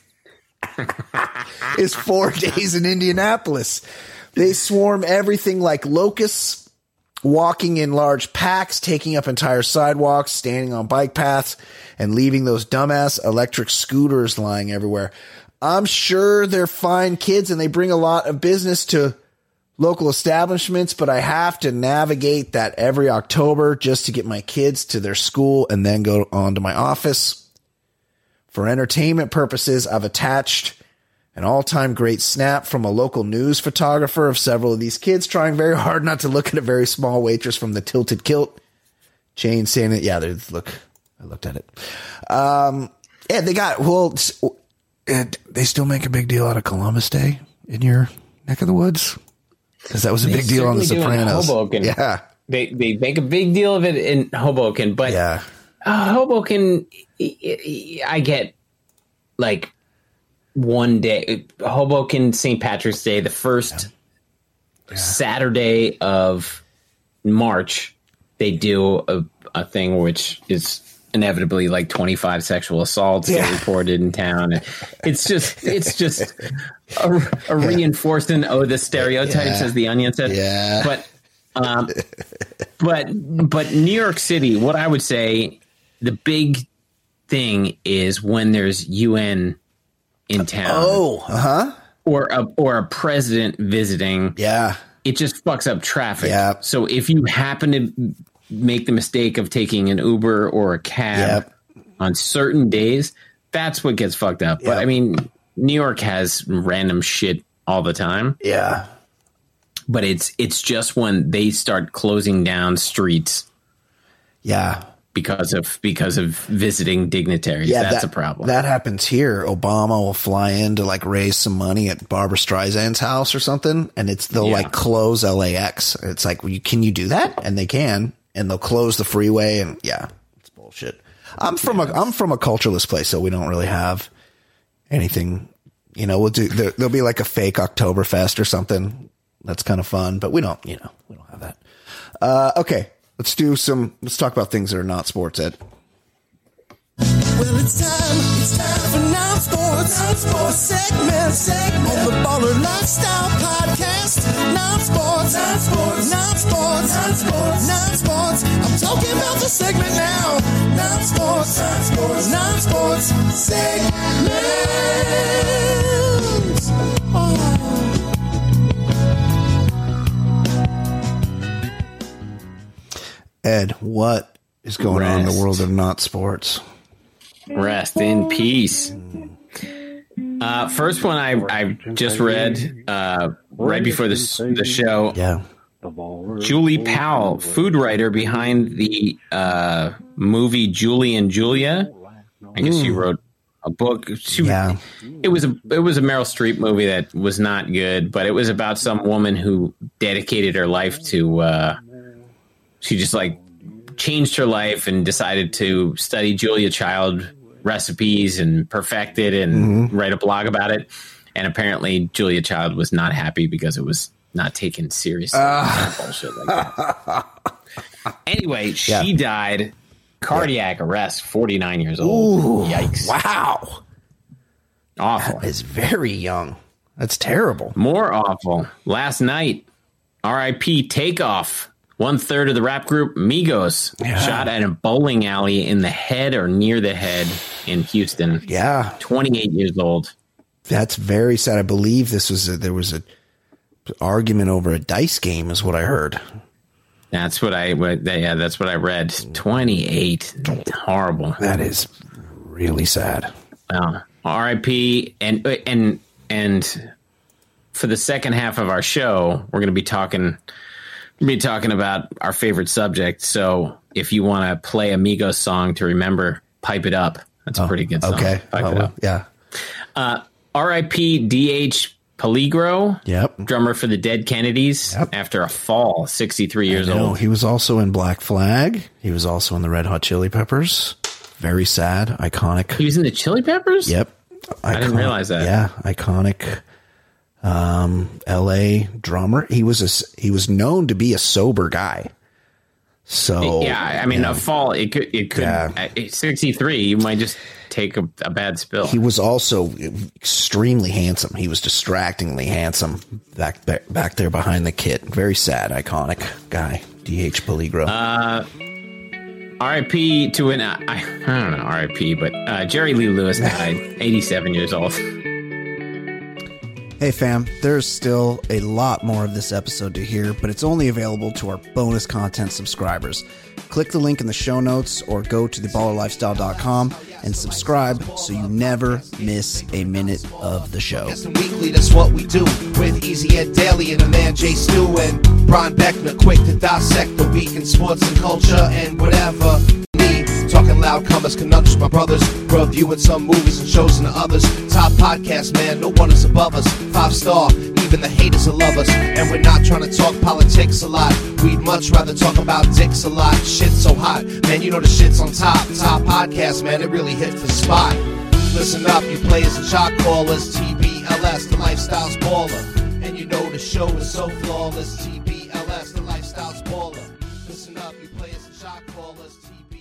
S2: is four days in Indianapolis. They swarm everything like locusts, walking in large packs, taking up entire sidewalks, standing on bike paths, and leaving those dumbass electric scooters lying everywhere. I'm sure they're fine kids and they bring a lot of business to local establishments, but I have to navigate that every October just to get my kids to their school and then go on to my office. For entertainment purposes, I've attached an all-time great snap from a local news photographer of several of these kids trying very hard not to look at a very small waitress from the Tilted Kilt chain saying that, yeah, they look, I looked at it. Um, yeah, they got, well, it, they still make a big deal out of Columbus Day in your neck of the woods. Because that was a
S3: They
S2: big deal on The
S3: certainly do in
S2: Sopranos.
S3: Hoboken.
S2: Yeah.
S3: They they make a big deal of it in Hoboken, but
S2: Yeah.
S3: uh, Hoboken, I get like one day, Hoboken Saint Patrick's Day, the first yeah. Saturday of March, they do a, a thing which is inevitably like twenty-five sexual assaults yeah. get reported in town. It's just, it's just a, a reinforcing oh the stereotypes, yeah. as the Onion said.
S2: Yeah.
S3: But, um, but, but New York City, what I would say, the big thing is when there's U N in town.
S2: Oh, uh huh.
S3: Or a or a president visiting.
S2: Yeah.
S3: It just fucks up traffic.
S2: Yeah.
S3: So if you happen to make the mistake of taking an Uber or a cab yep. on certain days, that's what gets fucked up. Yep. But I mean, New York has random shit all the time.
S2: Yeah.
S3: But it's it's just when they start closing down streets.
S2: Yeah.
S3: Because of because of visiting dignitaries. Yeah, that's
S2: that,
S3: a problem.
S2: That happens here. Obama will fly in to like raise some money at Barbara Streisand's house or something, and it's they'll yeah. like close L A X. It's like, well, you, can you do that? And they can. And they'll close the freeway, and yeah, it's bullshit. I'm from yeah, a I'm from a cultureless place, so we don't really have anything. You know, we'll do there, there'll be like a fake Oktoberfest or something. That's kind of fun, but we don't. You know, we don't have that. Uh, okay, let's do some. Let's talk about things that are not sports, Ed.
S10: Well, it's time, it's time for non-sports, non-sports segment, segment on the Baller Lifestyle Podcast. Non-sports, non-sports, non-sports, non-sports, non-sports. I'm talking about the segment now. Non-sports, non-sports, non-sports segment. Oh.
S2: Ed, what is going Rest. on in the world of not sports?
S3: Rest in peace. Uh, first one I I just read uh, right before this the show.
S2: Yeah.
S3: Julie Powell, food writer behind the uh, movie Julie and Julia. I guess mm. she wrote a book. She,
S2: yeah.
S3: It was a it was a Meryl Streep movie that was not good, but it was about some woman who dedicated her life to. Uh, she just like. changed her life and decided to study Julia Child recipes and perfect it and mm-hmm. write a blog about it. And apparently Julia Child was not happy because it was not taken seriously. Uh. Bullshit like that. Anyway, she yeah. died. Cardiac yeah. arrest, forty-nine years old.
S2: Ooh,
S3: yikes.
S2: Wow.
S3: Awful.
S2: That is very young. That's terrible.
S3: More awful. Last night, R I P Takeoff. One third of the rap group Migos yeah. shot at a bowling alley in the head or near the head in Houston.
S2: Yeah.
S3: twenty-eight years old.
S2: That's very sad. I believe this was a, there was a argument over a dice game is what I heard.
S3: That's what I, yeah, that's what I read. twenty-eight. Horrible.
S2: That is really sad.
S3: Well, R I P and, and, and for the second half of our show, we're going to be talking be talking about our favorite subject. So if you want to play a Migos song to remember, Pipe It Up. That's a pretty good song.
S2: Okay.
S3: Pipe
S2: oh,
S3: It Up.
S2: Yeah.
S3: Uh, R I P D H Peligro.
S2: Yep.
S3: Drummer for the Dead Kennedys.
S2: Yep.
S3: After a fall, sixty-three years
S2: I know.
S3: old.
S2: He was also in Black Flag. He was also in the Red Hot Chili Peppers. Very sad, iconic.
S3: He was in the Chili Peppers?
S2: Yep.
S3: I didn't realize that.
S2: Yeah, iconic um, L A drummer. He was a, he was known to be a sober guy. So
S3: yeah, I mean,
S2: yeah.
S3: a fall, it could, it could,
S2: Yeah.
S3: at sixty-three, you might just take a, a bad spill.
S2: He was also extremely handsome. He was distractingly handsome back back, back there behind the kit. Very sad, iconic guy, D H Peligro.
S3: Uh, R I P to an, I, I don't know, R I P, but uh, Jerry Lee Lewis died, eighty-seven years old.
S1: Hey fam, there's still a lot more of this episode to hear, but it's only available to our bonus content subscribers. Click the link in the show notes or go to the baller lifestyle dot com and subscribe so you never miss a minute of the show.
S11: Weekly, that's what we do with Easy Ed Daily and the man Jay Stu and Brian Beckner, quick to dissect the week in sports and culture and whatever. Me talking loud, comers, conundrums, my brothers, reviewing some movies and shows and others. Top podcast, man, no one is above us. Five star, even the haters will love us. And we're not trying to talk politics a lot. We'd much rather talk about dicks a lot. Shit's so hot, man, you know the shit's on top. Top podcast, man, it really hits the spot. Listen up, you players and shot callers. T B L S, the lifestyle's baller. And you know the show is so flawless. T B L S, the lifestyle's baller. Listen up, you players and shot callers. T B